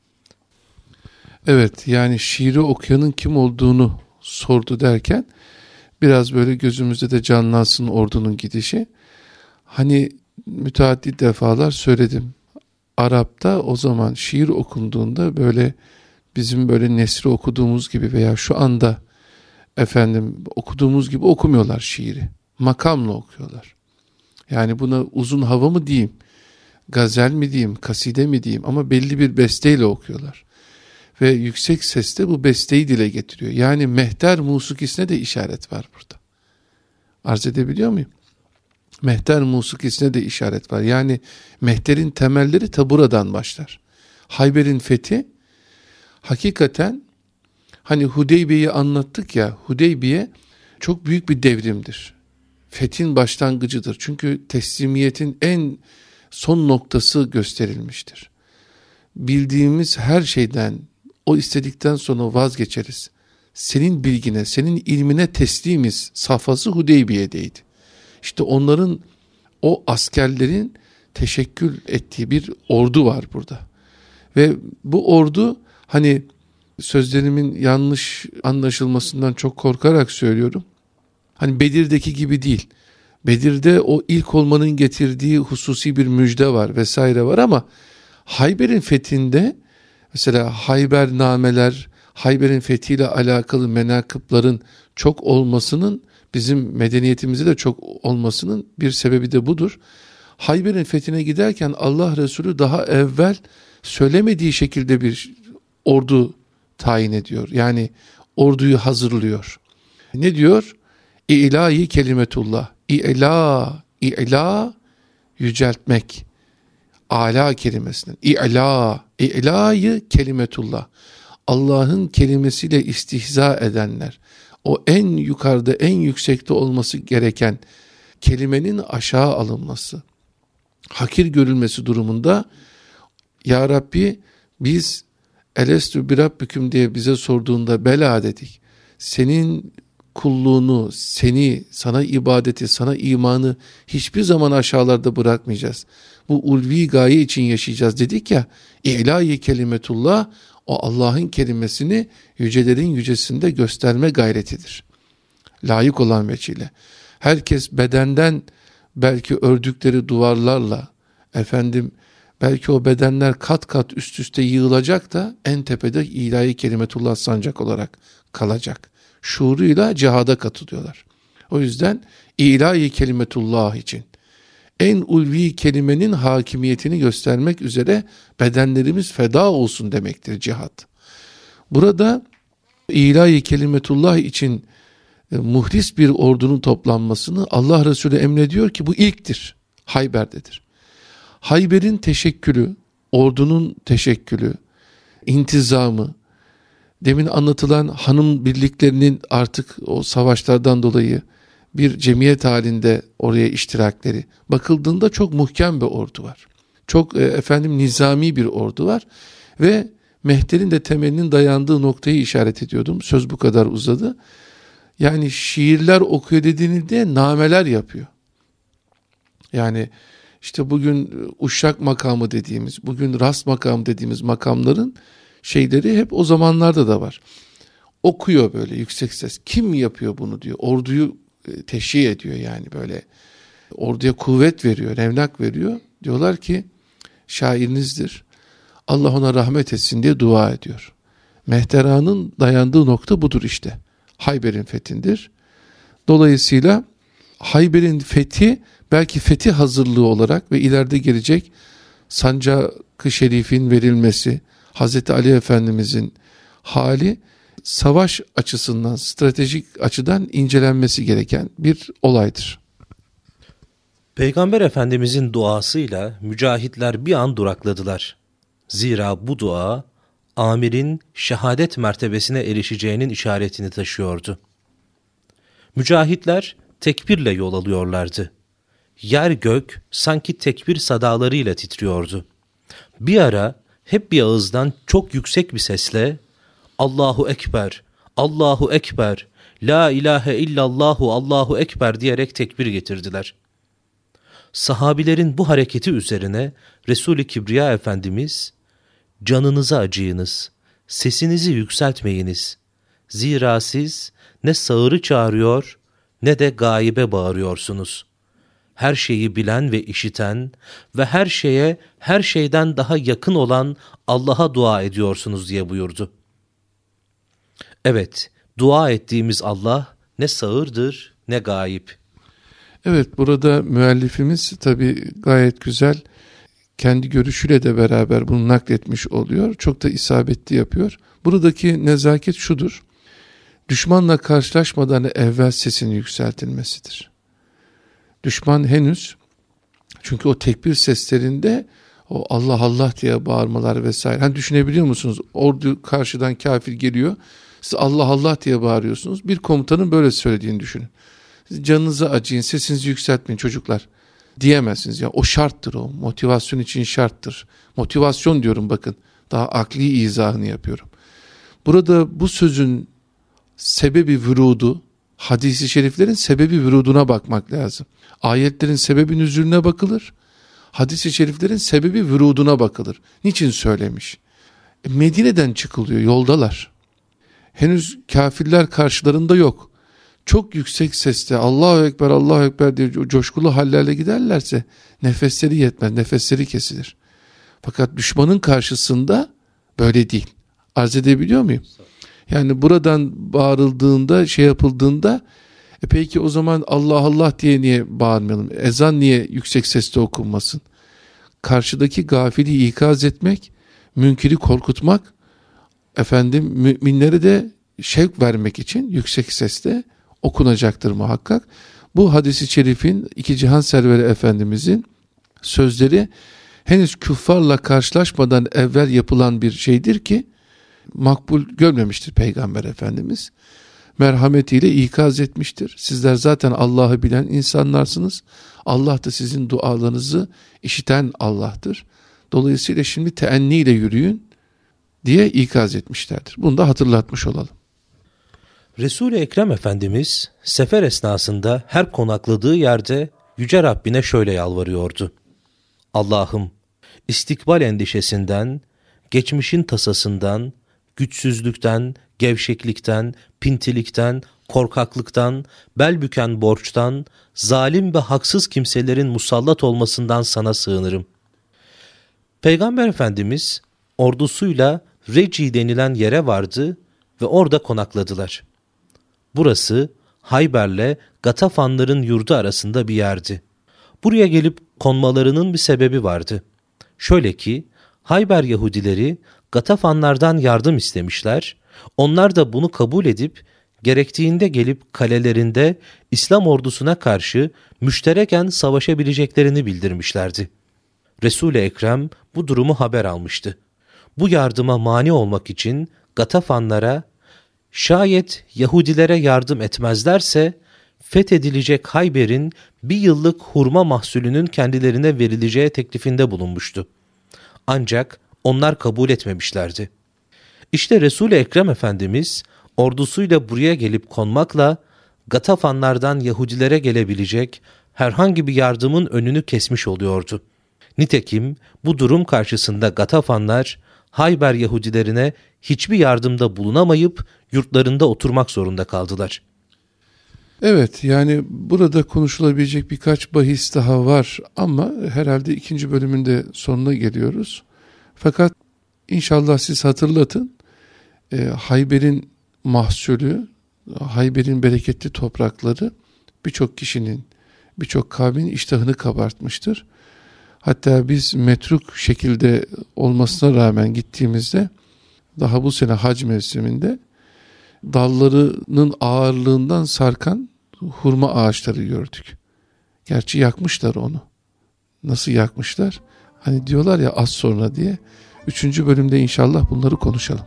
Evet, yani şiiri okuyanın kim olduğunu sordu derken biraz böyle gözümüzde de canlansın ordunun gidişi. Hani müteaddit defalar söyledim. Arap'ta o zaman şiir okunduğunda böyle bizim böyle nesri okuduğumuz gibi veya şu anda efendim okuduğumuz gibi okumuyorlar şiiri. Makamla okuyorlar. Yani buna uzun hava mı diyeyim, gazel mi diyeyim, kaside mi diyeyim, ama belli bir besteyle okuyorlar. Ve yüksek sesle bu besteyi dile getiriyor. Yani mehter musikisine de işaret var burada. Arz edebiliyor muyum? Mehter musikisine de işaret var. Yani mehterin temelleri ta buradan başlar. Hayber'in fethi hakikaten, hani Hudeybiye'yi anlattık ya, Hudeybiye çok büyük bir devrimdir. Fethin başlangıcıdır. Çünkü teslimiyetin en son noktası gösterilmiştir. Bildiğimiz her şeyden, o istedikten sonra vazgeçeriz. Senin bilgine, senin ilmine teslimiz safhası Hudeybiye'deydi. İşte onların, o askerlerin teşekkül ettiği bir ordu var burada. Ve bu ordu, hani sözlerimin yanlış anlaşılmasından çok korkarak söylüyorum. Hani Bedir'deki gibi değil. Bedir'de o ilk olmanın getirdiği hususi bir müjde var vesaire var, ama Hayber'in fethinde mesela Haybernameler, Hayber'in fethiyle alakalı menakıpların çok olmasının, bizim medeniyetimizde de çok olmasının bir sebebi de budur. Hayber'in fethine giderken Allah Resulü daha evvel söylemediği şekilde bir ordu tayin ediyor. Yani orduyu hazırlıyor. Ne diyor? İlahi kelimetullah. İ'la, i'la yüceltmek. Ala kelimesinden. İ'la, i'la'yı kelimetullah. Allah'ın kelimesiyle istihza edenler. O en yukarıda, en yüksekte olması gereken kelimenin aşağı alınması, hakir görülmesi durumunda, Ya Rabbi biz elestü bi rabbiküm diye bize sorduğunda bela dedik. Senin kulluğunu, seni, sana ibadeti, sana imanı hiçbir zaman aşağılarda bırakmayacağız. Bu ulvi gaye için yaşayacağız dedik ya. İlahi kelimetullah, o Allah'ın kelimesini yücelerin yücesinde gösterme gayretidir. Layık olan veçile. Herkes bedenden belki ördükleri duvarlarla, efendim belki o bedenler kat kat üst üste yığılacak da en tepede ilahi kelimetullah sancak olarak kalacak. Şuuruyla cihada katılıyorlar. O yüzden ilahi kelimetullah için en ulvi kelimenin hakimiyetini göstermek üzere bedenlerimiz feda olsun demektir cihat. Burada ilahi kelimetullah için e, muhlis bir ordunun toplanmasını Allah Resulü emrediyor ki bu ilktir. Hayber'dedir. Hayber'in teşekkülü, ordunun teşekkülü, intizamı, demin anlatılan hanım birliklerinin artık o savaşlardan dolayı bir cemiyet halinde oraya iştirakleri, bakıldığında çok muhkem bir ordu var. Çok e, efendim nizami bir ordu var ve mehterin de temelinin dayandığı noktayı işaret ediyordum. Söz bu kadar uzadı. Yani şiirler okuyor dediğinde nameler yapıyor. Yani işte bugün uşak makamı dediğimiz, bugün rast makamı dediğimiz makamların şeyleri hep o zamanlarda da var. Okuyor böyle yüksek ses. Kim yapıyor bunu diyor. Orduyu teşhir ediyor yani böyle. Orduya kuvvet veriyor, revnak veriyor. Diyorlar ki şairinizdir. Allah ona rahmet etsin diye dua ediyor. Mehtera'nın dayandığı nokta budur işte. Hayber'in fethindir. Dolayısıyla Hayber'in fethi belki fetih hazırlığı olarak ve ileride gelecek sancak-ı şerifin verilmesi, Hazreti Ali Efendimizin hali savaş açısından, stratejik açıdan incelenmesi gereken bir olaydır. Peygamber Efendimizin duasıyla mücahitler bir an durakladılar. Zira bu dua, amirin şehadet mertebesine erişeceğinin işaretini taşıyordu. Mücahitler tekbirle yol alıyorlardı. Yer gök sanki tekbir sadalarıyla titriyordu. Bir ara hep bir ağızdan çok yüksek bir sesle Allahu Ekber, Allahu Ekber, La ilahe illallahu Allahu Ekber diyerek tekbir getirdiler. Sahabilerin bu hareketi üzerine Resul-i Kibriya Efendimiz, canınıza acıyınız, sesinizi yükseltmeyiniz. Zira siz ne sağırı çağırıyor ne de gaybe bağırıyorsunuz. Her şeyi bilen ve işiten ve her şeye her şeyden daha yakın olan Allah'a dua ediyorsunuz diye buyurdu. Evet, dua ettiğimiz Allah ne sağırdır ne gayip. Evet, burada müellifimiz tabii gayet güzel kendi görüşüyle de beraber bunu nakletmiş oluyor. Çok da isabetli yapıyor. Buradaki nezaket şudur. Düşmanla karşılaşmadan evvel sesini yükseltilmesidir. Düşman henüz, çünkü o tekbir seslerinde o Allah Allah diye bağırmalar vesaire. Hani düşünebiliyor musunuz? Ordu karşıdan kafir geliyor. Siz Allah Allah diye bağırıyorsunuz. Bir komutanın böyle söylediğini düşünün. Canınıza acıyın, sesinizi yükseltmeyin çocuklar diyemezsiniz. Ya o şarttır o. Motivasyon için şarttır. Motivasyon diyorum bakın. Daha akli izahını yapıyorum. Burada bu sözün sebebi vürudu, hadis-i şeriflerin sebebi vüruduna bakmak lazım. Ayetlerin sebebi nüzulüne bakılır. Hadis-i şeriflerin sebebi vüruduna bakılır. Niçin söylemiş? E, Medine'den çıkılıyor, yoldalar. Henüz kafirler karşılarında yok. Çok yüksek sesle Allahu Ekber, Allahu Ekber diye coşkulu hallerle giderlerse nefesleri yetmez, nefesleri kesilir. Fakat düşmanın karşısında böyle değil. Arz edebiliyor muyum? Yani buradan bağırıldığında, şey yapıldığında e peki o zaman Allah Allah diye niye bağırmayalım? Ezan niye yüksek sesle okunmasın? Karşıdaki gafili ikaz etmek, münkiri korkutmak, efendim müminlere de şevk vermek için yüksek sesle okunacaktır muhakkak. Bu hadis-i şerifin iki cihan serveri Efendimizin sözleri henüz küffarla karşılaşmadan evvel yapılan bir şeydir ki makbul görmemiştir Peygamber Efendimiz. Merhametiyle ikaz etmiştir. Sizler zaten Allah'ı bilen insanlarsınız. Allah da sizin dualarınızı işiten Allah'tır. Dolayısıyla şimdi teenniyle yürüyün diye ikaz etmişlerdir. Bunu da hatırlatmış olalım. Resul-i Ekrem Efendimiz sefer esnasında her konakladığı yerde Yüce Rabbine şöyle yalvarıyordu. Allah'ım, istikbal endişesinden, geçmişin tasasından, güçsüzlükten, gevşeklikten, pintilikten, korkaklıktan, bel büken borçtan, zalim ve haksız kimselerin musallat olmasından sana sığınırım. Peygamber Efendimiz ordusuyla Reci denilen yere vardı ve orada konakladılar. Burası Hayber'le Gatafanların yurdu arasında bir yerdi. Buraya gelip konmalarının bir sebebi vardı. Şöyle ki Hayber Yahudileri Gatafanlardan yardım istemişler, onlar da bunu kabul edip gerektiğinde gelip kalelerinde İslam ordusuna karşı müştereken savaşabileceklerini bildirmişlerdi. Resul-i Ekrem bu durumu haber almıştı. Bu yardıma mani olmak için Gatafanlara, şayet Yahudilere yardım etmezlerse fethedilecek Hayber'in bir yıllık hurma mahsulünün kendilerine verileceği teklifinde bulunmuştu. Ancak onlar kabul etmemişlerdi. İşte Resul-i Ekrem Efendimiz ordusuyla buraya gelip konmakla Gatafanlardan Yahudilere gelebilecek herhangi bir yardımın önünü kesmiş oluyordu. Nitekim bu durum karşısında Gatafanlar Hayber Yahudilerine hiçbir yardımda bulunamayıp yurtlarında oturmak zorunda kaldılar. Evet, yani burada konuşulabilecek birkaç bahis daha var ama herhalde ikinci bölümün de sonuna geliyoruz. Fakat inşallah siz hatırlatın, e, Hayber'in mahsulü, Hayber'in bereketli toprakları birçok kişinin, birçok kavmin iştahını kabartmıştır. Hatta biz metruk şekilde olmasına rağmen gittiğimizde daha bu sene hac mevsiminde dallarının ağırlığından sarkan hurma ağaçları gördük. Gerçi yakmışlar onu. Nasıl yakmışlar? Hani diyorlar ya az sonra diye. Üçüncü bölümde inşallah bunları konuşalım.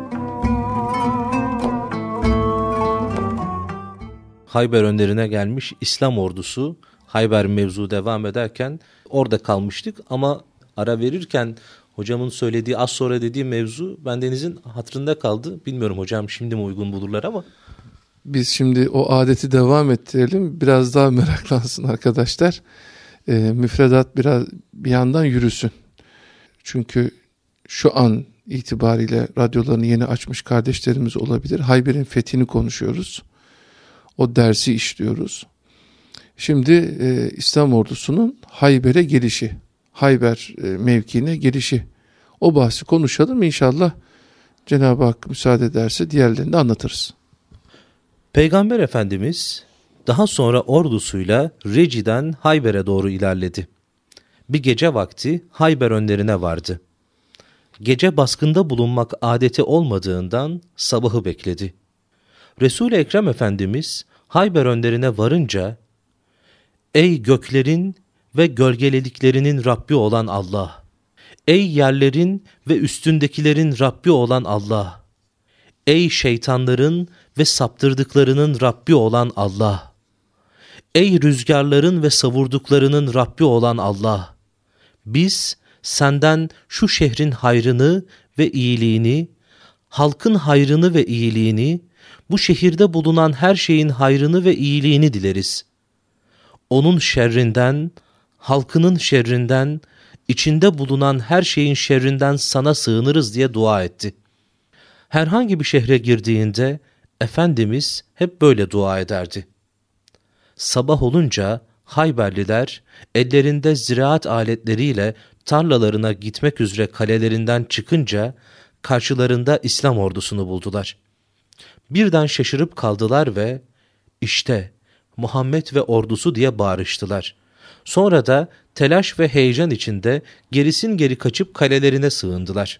Hayber önderine gelmiş İslam ordusu, Hayber mevzu devam ederken orada kalmıştık ama ara verirken hocamın söylediği az sonra dediği mevzu bendenizin hatırında kaldı. Bilmiyorum hocam şimdi mi uygun bulurlar ama. Biz şimdi o adeti devam ettirelim. Biraz daha meraklansın arkadaşlar. E, müfredat biraz bir yandan yürüsün. Çünkü şu an itibariyle radyolarını yeni açmış kardeşlerimiz olabilir. Hayber'in fethini konuşuyoruz. O dersi işliyoruz. Şimdi e, İslam ordusunun Hayber'e gelişi, Hayber e, mevkiine gelişi. O bahsi konuşalım inşallah. Cenab-ı Hak müsaade ederse diğerlerini de anlatırız. Peygamber Efendimiz daha sonra ordusuyla Reci'den Hayber'e doğru ilerledi. Bir gece vakti Hayber önlerine vardı. Gece baskında bulunmak adeti olmadığından sabahı bekledi. Resul-i Ekrem Efendimiz Hayber önlerine varınca, "Ey göklerin ve gölgelediklerinin Rabbi olan Allah! Ey yerlerin ve üstündekilerin Rabbi olan Allah! Ey şeytanların ve saptırdıklarının Rabbi olan Allah! Ey rüzgarların ve savurduklarının Rabbi olan Allah! Biz senden şu şehrin hayrını ve iyiliğini, halkın hayrını ve iyiliğini, bu şehirde bulunan her şeyin hayrını ve iyiliğini dileriz. Onun şerrinden, halkının şerrinden, içinde bulunan her şeyin şerrinden sana sığınırız" diye dua etti. Herhangi bir şehre girdiğinde Efendimiz hep böyle dua ederdi. Sabah olunca Hayberliler ellerinde ziraat aletleriyle tarlalarına gitmek üzere kalelerinden çıkınca karşılarında İslam ordusunu buldular. Birden şaşırıp kaldılar ve "İşte Muhammed ve ordusu" diye bağırıştılar. Sonra da telaş ve heyecan içinde gerisin geri kaçıp kalelerine sığındılar.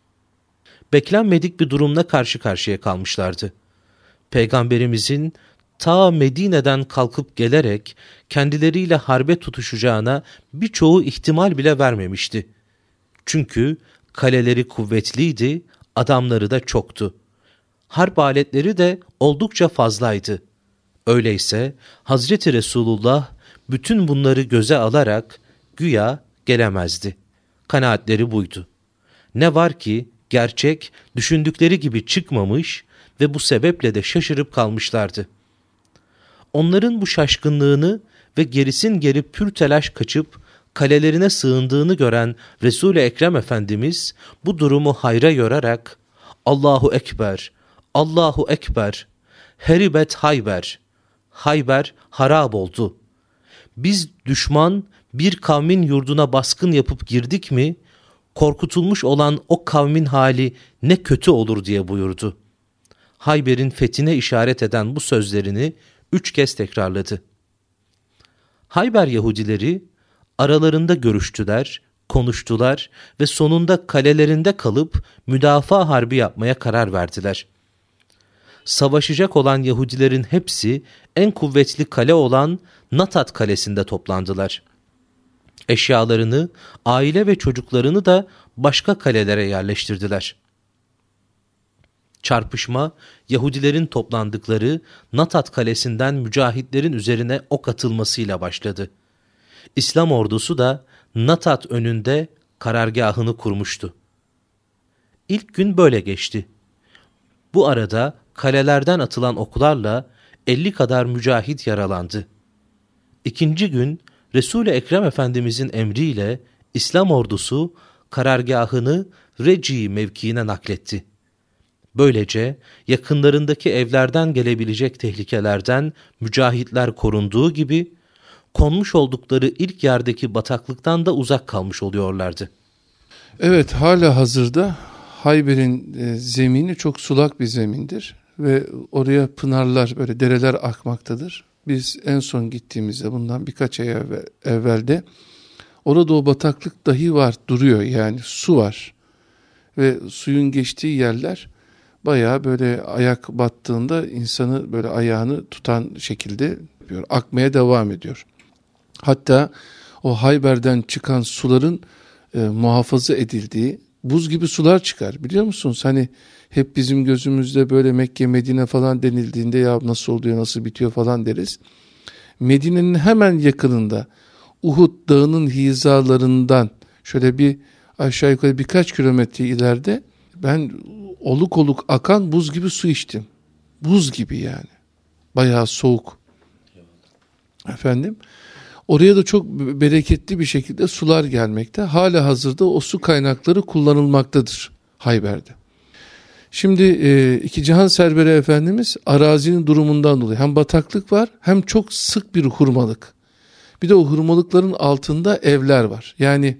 Beklenmedik bir durumla karşı karşıya kalmışlardı. Peygamberimizin ta Medine'den kalkıp gelerek kendileriyle harbe tutuşacağına birçoğu ihtimal bile vermemişti. Çünkü kaleleri kuvvetliydi, adamları da çoktu. Harp aletleri de oldukça fazlaydı. Öyleyse Hazreti Resulullah bütün bunları göze alarak güya gelemezdi. Kanaatleri buydu. Ne var ki gerçek düşündükleri gibi çıkmamış ve bu sebeple de şaşırıp kalmışlardı. Onların bu şaşkınlığını ve gerisin geri pür telaş kaçıp kalelerine sığındığını gören Resul-i Ekrem Efendimiz bu durumu hayra yorarak "Allahu Ekber, Allahu Ekber, heribet Hayber, Hayber harap oldu. Biz düşman bir kavmin yurduna baskın yapıp girdik mi, korkutulmuş olan o kavmin hali ne kötü olur" diye buyurdu. Hayber'in fethine işaret eden bu sözlerini üç kez tekrarladı. Hayber Yahudileri aralarında görüştüler, konuştular ve sonunda kalelerinde kalıp müdafaa harbi yapmaya karar verdiler. Savaşacak olan Yahudilerin hepsi en kuvvetli kale olan Natat kalesinde toplandılar. Eşyalarını, aile ve çocuklarını da başka kalelere yerleştirdiler. Çarpışma, Yahudilerin toplandıkları Natat kalesinden mücahitlerin üzerine ok atılmasıyla başladı. İslam ordusu da Natat önünde karargahını kurmuştu. İlk gün böyle geçti. Bu arada kalelerden atılan oklarla elli kadar mücahit yaralandı. İkinci gün Resul-i Ekrem Efendimizin emriyle İslam ordusu karargahını Reci mevkiine nakletti. Böylece yakınlarındaki evlerden gelebilecek tehlikelerden mücahitler korunduğu gibi konmuş oldukları ilk yerdeki bataklıktan da uzak kalmış oluyorlardı. Evet, hala hazırda Hayber'in e, zemini çok sulak bir zemindir ve oraya pınarlar, böyle dereler akmaktadır. Biz en son gittiğimizde bundan birkaç ay evvel, evvelde orada o bataklık dahi var, duruyor, yani su var ve suyun geçtiği yerler bayağı böyle ayak battığında insanı böyle ayağını tutan şekilde yapıyor, akmaya devam ediyor. Hatta o Hayber'den çıkan suların e, muhafaza edildiği buz gibi sular çıkar, biliyor musunuz? Hani hep bizim gözümüzde böyle Mekke, Medine falan denildiğinde ya nasıl oluyor, nasıl bitiyor falan deriz. Medine'nin hemen yakınında Uhud dağının hizalarından şöyle bir aşağı yukarı birkaç kilometre ileride ben oluk oluk akan buz gibi su içtim. Buz gibi yani. Bayağı soğuk. Efendim? Oraya da çok bereketli bir şekilde sular gelmekte. Hala hazırda o su kaynakları kullanılmaktadır Hayber'de. Şimdi e, iki Cihan Serveri Efendimiz arazinin durumundan dolayı hem bataklık var hem çok sık bir hurmalık. Bir de o hurmalıkların altında evler var. Yani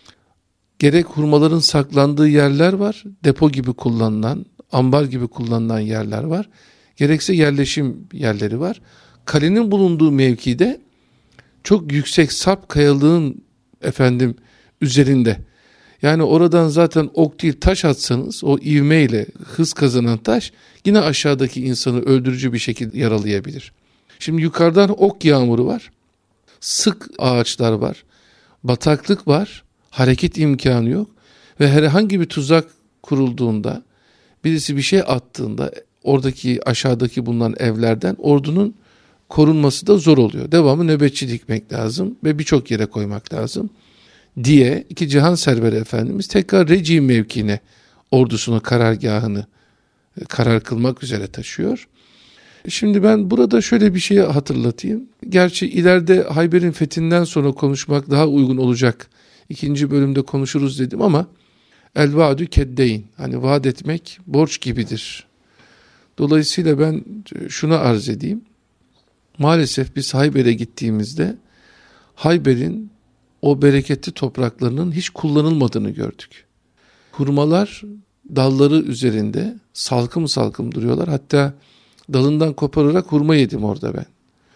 gerek hurmaların saklandığı yerler var, depo gibi kullanılan, ambar gibi kullanılan yerler var. Gerekse yerleşim yerleri var. Kalenin bulunduğu mevkide çok yüksek sap kayalığın efendim üzerinde. Yani oradan zaten ok değil taş atsanız o ivmeyle hız kazanan taş yine aşağıdaki insanı öldürücü bir şekilde yaralayabilir. Şimdi yukarıdan ok yağmuru var. Sık ağaçlar var. Bataklık var. Hareket imkanı yok. Ve herhangi bir tuzak kurulduğunda, birisi bir şey attığında oradaki aşağıdaki bulunan evlerden ordunun korunması da zor oluyor. Devamlı nöbetçi dikmek lazım ve birçok yere koymak lazım diye iki Cihan Serveri Efendimiz tekrar Reci mevkiine ordusunu, karargahını karar kılmak üzere taşıyor. Şimdi ben burada şöyle bir şey hatırlatayım. Gerçi ileride Hayber'in fethinden sonra konuşmak daha uygun olacak. İkinci bölümde konuşuruz dedim ama el vaadü keddeyn, hani vaat etmek borç gibidir. Dolayısıyla ben şunu arz edeyim. Maalesef biz Hayber'e gittiğimizde Hayber'in o bereketli topraklarının hiç kullanılmadığını gördük. Hurmalar dalları üzerinde salkım salkım duruyorlar. Hatta dalından kopararak hurma yedim orada ben.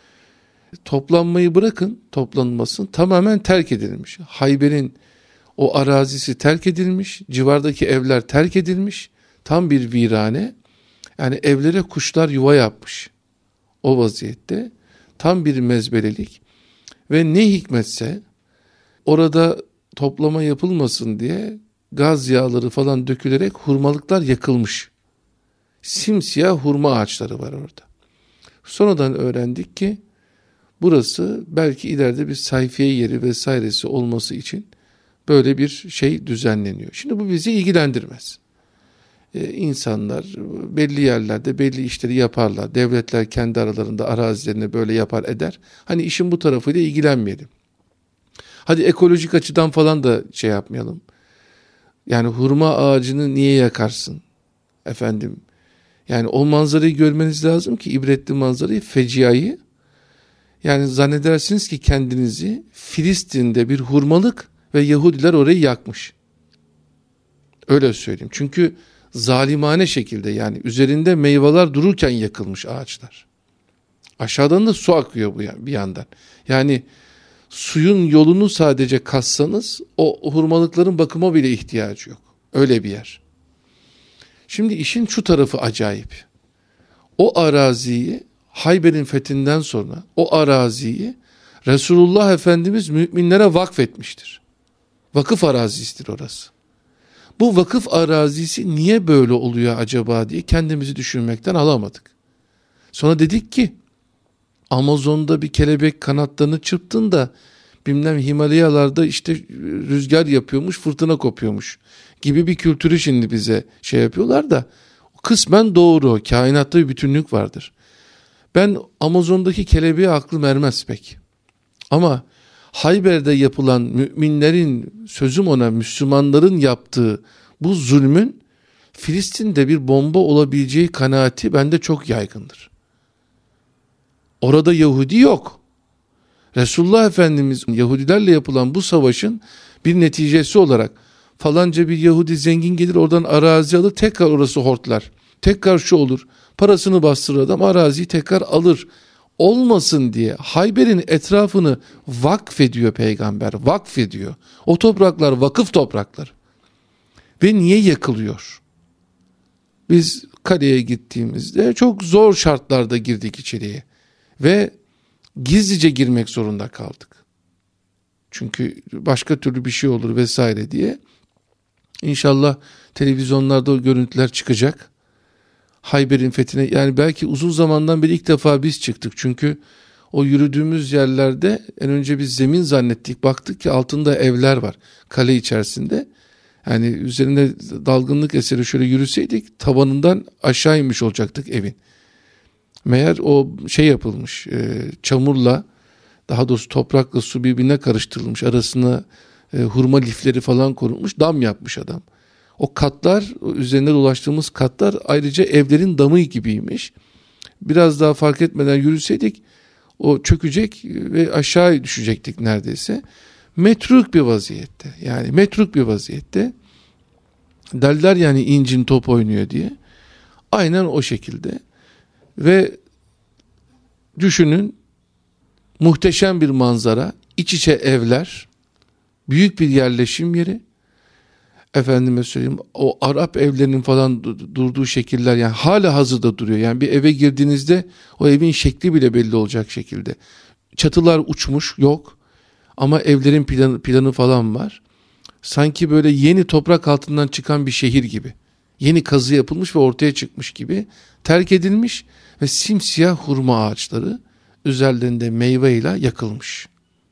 Toplanmayı bırakın, toplanmasın, tamamen terk edilmiş. Hayber'in o arazisi terk edilmiş, civardaki evler terk edilmiş, tam bir virane. Yani evlere kuşlar yuva yapmış o vaziyette, tam bir mezbelelik ve ne hikmetse orada toplama yapılmasın diye gaz yağları falan dökülerek hurmalıklar yakılmış. Simsiyah hurma ağaçları var orada. Sonradan öğrendik ki burası belki ileride bir sayfiye yeri vesairesi olması için böyle bir şey düzenleniyor. Şimdi bu bizi ilgilendirmez. Ee, insanlar belli yerlerde belli işleri yaparlar. Devletler kendi aralarında arazilerini böyle yapar eder. Hani işin bu tarafıyla ilgilenmeyelim. Hadi ekolojik açıdan falan da şey yapmayalım. Yani hurma ağacını niye yakarsın? Efendim, yani o manzarayı görmeniz lazım ki, ibretli manzarayı, feciayı. Yani zannedersiniz ki kendinizi Filistin'de bir hurmalık ve Yahudiler orayı yakmış. Öyle söyleyeyim. Çünkü zalimane şekilde, yani üzerinde meyveler dururken yakılmış ağaçlar. Aşağıdan da su akıyor bu bir yandan. Yani suyun yolunu sadece kassanız o hurmalıkların bakıma bile ihtiyacı yok. Öyle bir yer. Şimdi işin şu tarafı acayip. O araziyi Hayber'in fethinden sonra o araziyi Resulullah Efendimiz müminlere vakfetmiştir. Vakıf arazisidir orası. Bu vakıf arazisi niye böyle oluyor acaba diye kendimizi düşünmekten alamadık. Sonra dedik ki Amazon'da bir kelebek kanatlarını çırptığında bilmem Himalayalarda işte rüzgar yapıyormuş, fırtına kopuyormuş gibi bir kültürü şimdi bize şey yapıyorlar da kısmen doğru, kainatta bir bütünlük vardır. Ben Amazon'daki kelebeğe aklım ermez pek. Ama Hayber'de yapılan müminlerin, sözüm ona Müslümanların yaptığı bu zulmün Filistin'de bir bomba olabileceği kanaati bende çok yaygındır. Orada Yahudi yok. Resulullah Efendimiz Yahudilerle yapılan bu savaşın bir neticesi olarak falanca bir Yahudi zengin gelir, oradan arazi alır, tekrar orası hortlar. Tekrar şu olur, parasını bastırır adam, araziyi tekrar alır. Olmasın diye Hayber'in etrafını vakfediyor peygamber, vakfediyor. O topraklar vakıf topraklar. Ve niye yakılıyor? Biz kaleye gittiğimizde çok zor şartlarda girdik içeriye. Ve gizlice girmek zorunda kaldık. Çünkü başka türlü bir şey olur vesaire diye. İnşallah televizyonlarda o görüntüler çıkacak. Hayber'in fethine, yani belki uzun zamandan beri ilk defa biz çıktık. Çünkü o yürüdüğümüz yerlerde en önce biz zemin zannettik. Baktık ki altında evler var kale içerisinde. Yani üzerinde dalgınlık eseri şöyle yürüseydik tabanından aşağı inmiş olacaktık evin. Meğer o şey yapılmış, e, çamurla, daha doğrusu toprakla su birbirine karıştırılmış, arasına e, hurma lifleri falan konulmuş, dam yapmış adam. O katlar, üzerinde dolaştığımız katlar ayrıca evlerin damı gibiymiş. Biraz daha fark etmeden yürüseydik o çökecek ve aşağı düşecektik neredeyse. Metruk bir vaziyette, yani metruk bir vaziyette. Derler yani incin top oynuyor diye. Aynen o şekilde. Ve düşünün, muhteşem bir manzara, iç içe evler, büyük bir yerleşim yeri. Efendime söyleyeyim, o Arap evlerinin falan durduğu şekiller yani hala hazırda duruyor. Yani bir eve girdiğinizde o evin şekli bile belli olacak şekilde. Çatılar uçmuş yok ama evlerin planı, planı falan var. Sanki böyle yeni toprak altından çıkan bir şehir gibi. Yeni kazı yapılmış ve ortaya çıkmış gibi terk edilmiş ve simsiyah hurma ağaçları üzerlerinde meyveyle yakılmış.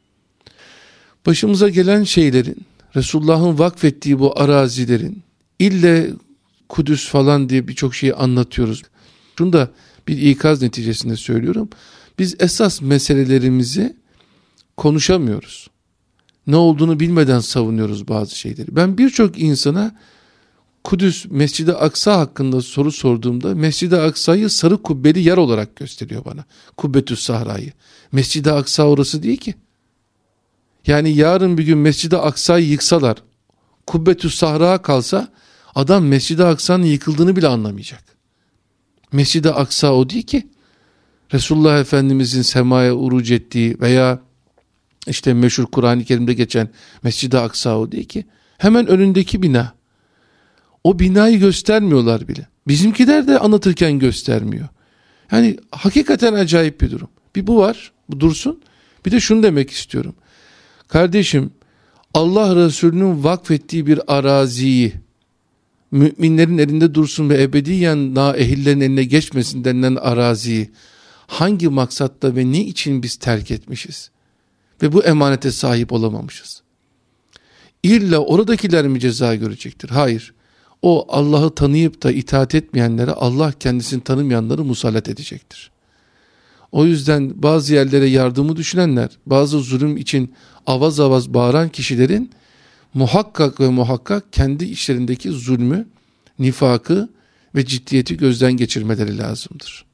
Başımıza gelen şeylerin, Resulullah'ın vakfettiği bu arazilerin, ille Kudüs falan diye birçok şeyi anlatıyoruz. Şunu da bir ikaz neticesinde söylüyorum. Biz esas meselelerimizi konuşamıyoruz. Ne olduğunu bilmeden savunuyoruz bazı şeyleri. Ben birçok insana Kudüs, Mescid-i Aksa hakkında soru sorduğumda Mescid-i Aksa'yı sarı kubbeli yer olarak gösteriyor bana. Kubbetü's Sahra'yı. Mescid-i Aksa orası değil ki. Yani yarın bir gün Mescid-i Aksa'yı yıksalar, Kubbetü's Sahra kalsa adam Mescid-i Aksa'nın yıkıldığını bile anlamayacak. Mescid-i Aksa o değil ki. Resulullah Efendimizin semaya uruc ettiği veya işte meşhur Kur'an-ı Kerim'de geçen Mescid-i Aksa o değil ki. Hemen önündeki bina. O binayı göstermiyorlar bile. Bizimkiler de anlatırken göstermiyor. Yani hakikaten acayip bir durum. Bir bu var, bu dursun. Bir de şunu demek istiyorum. Kardeşim, Allah Resulü'nün vakfettiği bir araziyi müminlerin elinde dursun ve ebediyen naehillerin eline geçmesin denilen araziyi hangi maksatta ve ne için biz terk etmişiz? Ve bu emanete sahip olamamışız. İlla oradakiler mi ceza görecektir? Hayır. O Allah'ı tanıyıp da itaat etmeyenlere Allah kendisini tanımayanları musallat edecektir. O yüzden bazı yerlere yardımı düşünenler, bazı zulüm için avaz avaz bağıran kişilerin muhakkak ve muhakkak kendi işlerindeki zulmü, nifakı ve ciddiyeti gözden geçirmeleri lazımdır.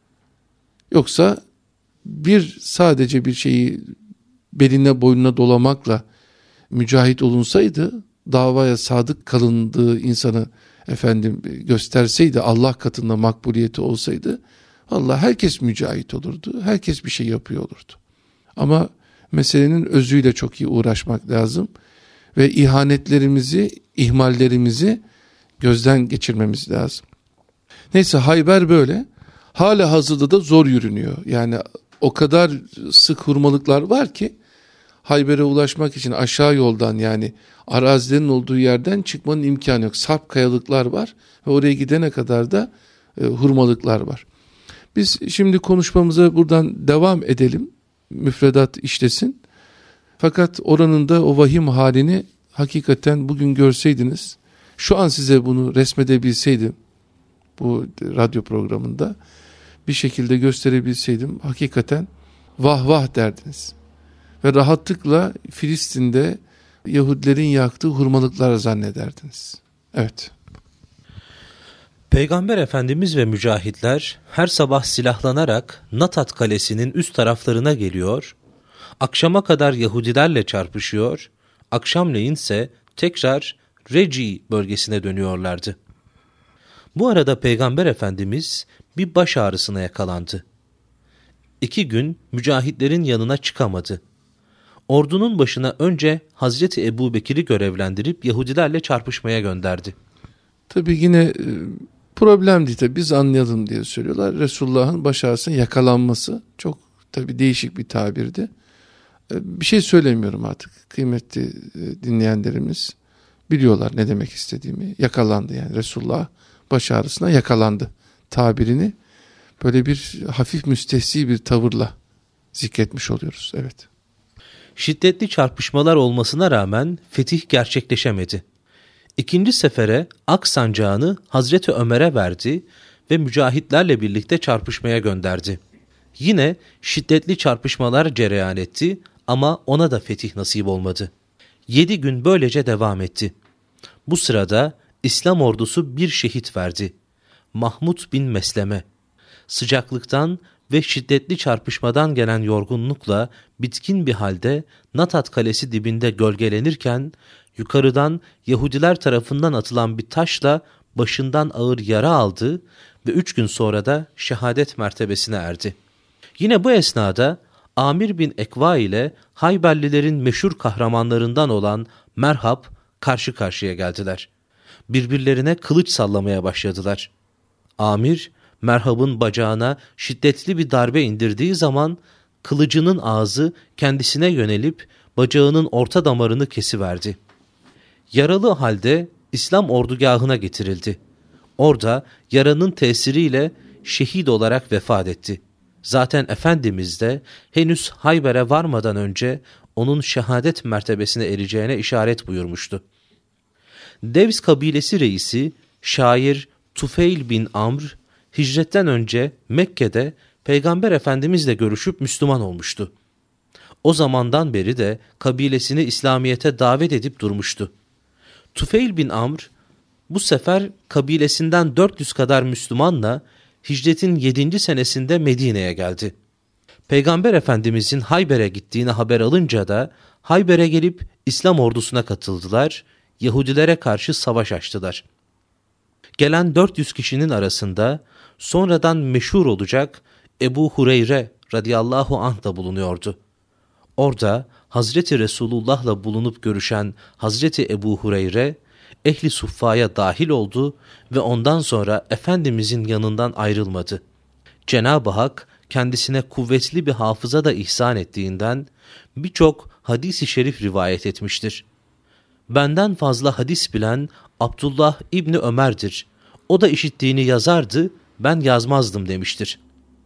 Yoksa bir sadece bir şeyi beline boynuna dolamakla mücahit olunsaydı, davaya sadık kalındığı insanı efendim gösterseydi, Allah katında makbuliyeti olsaydı, vallahi herkes mücahit olurdu, herkes bir şey yapıyor olurdu. Ama meselenin özüyle çok iyi uğraşmak lazım ve ihanetlerimizi, ihmallerimizi gözden geçirmemiz lazım. Neyse, Hayber böyle. Hala hazırda da zor yürünüyor. Yani o kadar sık hurmalıklar var ki Hayber'e ulaşmak için aşağı yoldan, yani arazilerin olduğu yerden çıkmanın imkanı yok. Sarp kayalıklar var ve oraya gidene kadar da e, hurmalıklar var. Biz şimdi konuşmamıza buradan devam edelim. Müfredat işlesin. Fakat oranın da o vahim halini hakikaten bugün görseydiniz, şu an size bunu resmedebilseydim bu radyo programında, bir şekilde gösterebilseydim hakikaten vah vah derdiniz. Ve rahatlıkla Filistin'de Yahudilerin yaktığı hurmalıklar zannederdiniz. Evet. Peygamber Efendimiz ve mücahitler her sabah silahlanarak Natat Kalesi'nin üst taraflarına geliyor, akşama kadar Yahudilerle çarpışıyor, akşamleyin ise tekrar Reci bölgesine dönüyorlardı. Bu arada Peygamber Efendimiz bir baş ağrısına yakalandı. İki gün mücahitlerin yanına çıkamadı. Ordunun başına önce Hazreti Ebu Bekir'i görevlendirip Yahudilerle çarpışmaya gönderdi. Tabii yine problem değil, tabii biz anlayalım diye söylüyorlar. Resulullah'ın baş ağrısına yakalanması çok tabii değişik bir tabirdi. Bir şey söylemiyorum artık. Kıymetli dinleyenlerimiz biliyorlar ne demek istediğimi. Yakalandı yani, Resulullah baş ağrısına yakalandı tabirini böyle bir hafif müstehzi bir tavırla zikretmiş oluyoruz. Evet. Şiddetli çarpışmalar olmasına rağmen fetih gerçekleşemedi. İkinci sefere Ak sancağını Hazreti Ömer'e verdi ve mücahitlerle birlikte çarpışmaya gönderdi. Yine şiddetli çarpışmalar cereyan etti ama ona da fetih nasip olmadı. Yedi gün böylece devam etti. Bu sırada İslam ordusu bir şehit verdi. Mahmud bin Mesleme. Sıcaklıktan ve şiddetli çarpışmadan gelen yorgunlukla bitkin bir halde Natat Kalesi dibinde gölgelenirken yukarıdan Yahudiler tarafından atılan bir taşla başından ağır yara aldı ve üç gün sonra da şehadet mertebesine erdi. Yine bu esnada Amir bin Ekva ile Hayberlilerin meşhur kahramanlarından olan Merhab karşı karşıya geldiler. Birbirlerine kılıç sallamaya başladılar. Amir, Merhab'ın bacağına şiddetli bir darbe indirdiği zaman kılıcının ağzı kendisine yönelip bacağının orta damarını kesiverdi. Yaralı halde İslam ordugahına getirildi. Orada yaranın tesiriyle şehit olarak vefat etti. Zaten Efendimiz de henüz Hayber'e varmadan önce onun şehadet mertebesine ereceğine işaret buyurmuştu. Devs kabilesi reisi şair Tufeyl bin Amr, hicretten önce Mekke'de Peygamber Efendimizle görüşüp Müslüman olmuştu. O zamandan beri de kabilesini İslamiyet'e davet edip durmuştu. Tufeyl bin Amr bu sefer kabilesinden dört yüz kadar Müslümanla hicretin yedinci senesinde Medine'ye geldi. Peygamber Efendimizin Hayber'e gittiğini haber alınca da Hayber'e gelip İslam ordusuna katıldılar, Yahudilere karşı savaş açtılar. Gelen dört yüz kişinin arasında sonradan meşhur olacak Ebu Hureyre radıyallahu anh da bulunuyordu. Orada Hazreti Resulullah'la bulunup görüşen Hazreti Ebu Hureyre, ehli suffaya dahil oldu ve ondan sonra Efendimizin yanından ayrılmadı. Cenab-ı Hak kendisine kuvvetli bir hafıza da ihsan ettiğinden birçok hadis-i şerif rivayet etmiştir. Benden fazla hadis bilen Abdullah İbni Ömer'dir. O da işittiğini yazardı, ben yazmazdım demiştir.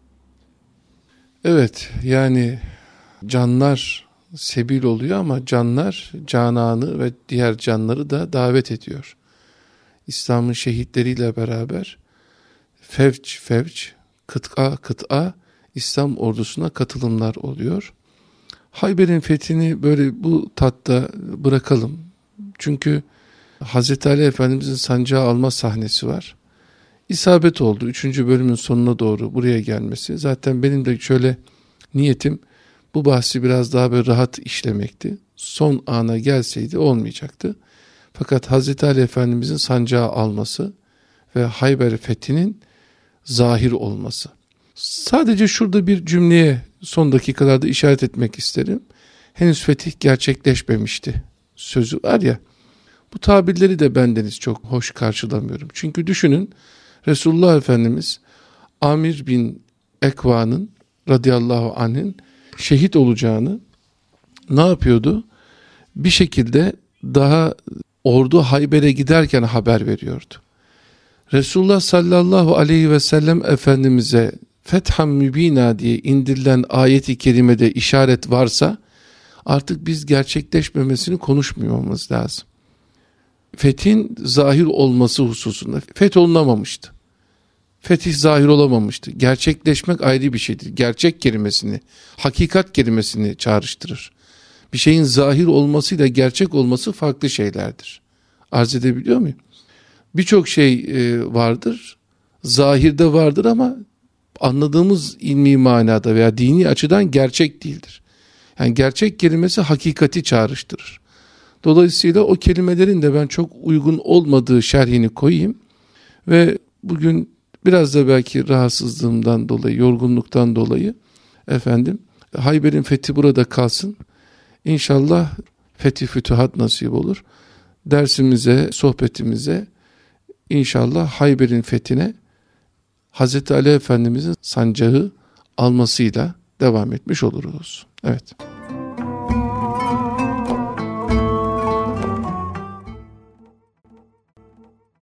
Evet, yani canlar sebil oluyor ama canlar cananı ve diğer canları da davet ediyor. İslam'ın şehitleriyle beraber fevç fevç, kıta kıta İslam ordusuna katılımlar oluyor. Hayber'in fethini böyle bu tatta bırakalım. Çünkü Hazreti Ali Efendimizin sancağı alma sahnesi var. İsabet oldu. Üçüncü bölümün sonuna doğru buraya gelmesi. Zaten benim de şöyle niyetim bu bahsi biraz daha böyle rahat işlemekti. Son ana gelseydi olmayacaktı. Fakat Hazreti Ali Efendimizin sancağı alması ve Hayber fethinin zahir olması. Sadece şurada bir cümleye son dakikalarda işaret etmek isterim. Henüz fetih gerçekleşmemişti sözü var ya. Bu tabirleri de bendeniz çok hoş karşılamıyorum. Çünkü düşünün, Resulullah Efendimiz Amir bin Ekva'nın radıyallahu anh'ın şehit olacağını ne yapıyordu? Bir şekilde daha ordu Hayber'e giderken haber veriyordu. Resulullah sallallahu aleyhi ve sellem Efendimiz'e Fetham Mübina diye indirilen ayet-i kerimede işaret varsa artık biz gerçekleşmemesini konuşmamamız lazım. Fethin zahir olması hususunda feth olunamamıştı. fetih zahir olamamıştı. Gerçekleşmek ayrı bir şeydir. Gerçek kelimesini, hakikat kelimesini çağrıştırır. Bir şeyin zahir olmasıyla gerçek olması farklı şeylerdir. Arz edebiliyor muyum? Birçok şey e, vardır, zahirde vardır ama anladığımız ilmi manada veya dini açıdan gerçek değildir. Yani gerçek kelimesi hakikati çağrıştırır. Dolayısıyla o kelimelerin de ben çok uygun olmadığı şerhini koyayım ve bugün biraz da belki rahatsızlığımdan dolayı, yorgunluktan dolayı efendim Hayber'in fethi burada kalsın. İnşallah fetih fütuhat nasip olur. Dersimize, sohbetimize inşallah Hayber'in fethine Hazreti Ali Efendimizin sancağı almasıyla devam etmiş oluruz. Evet.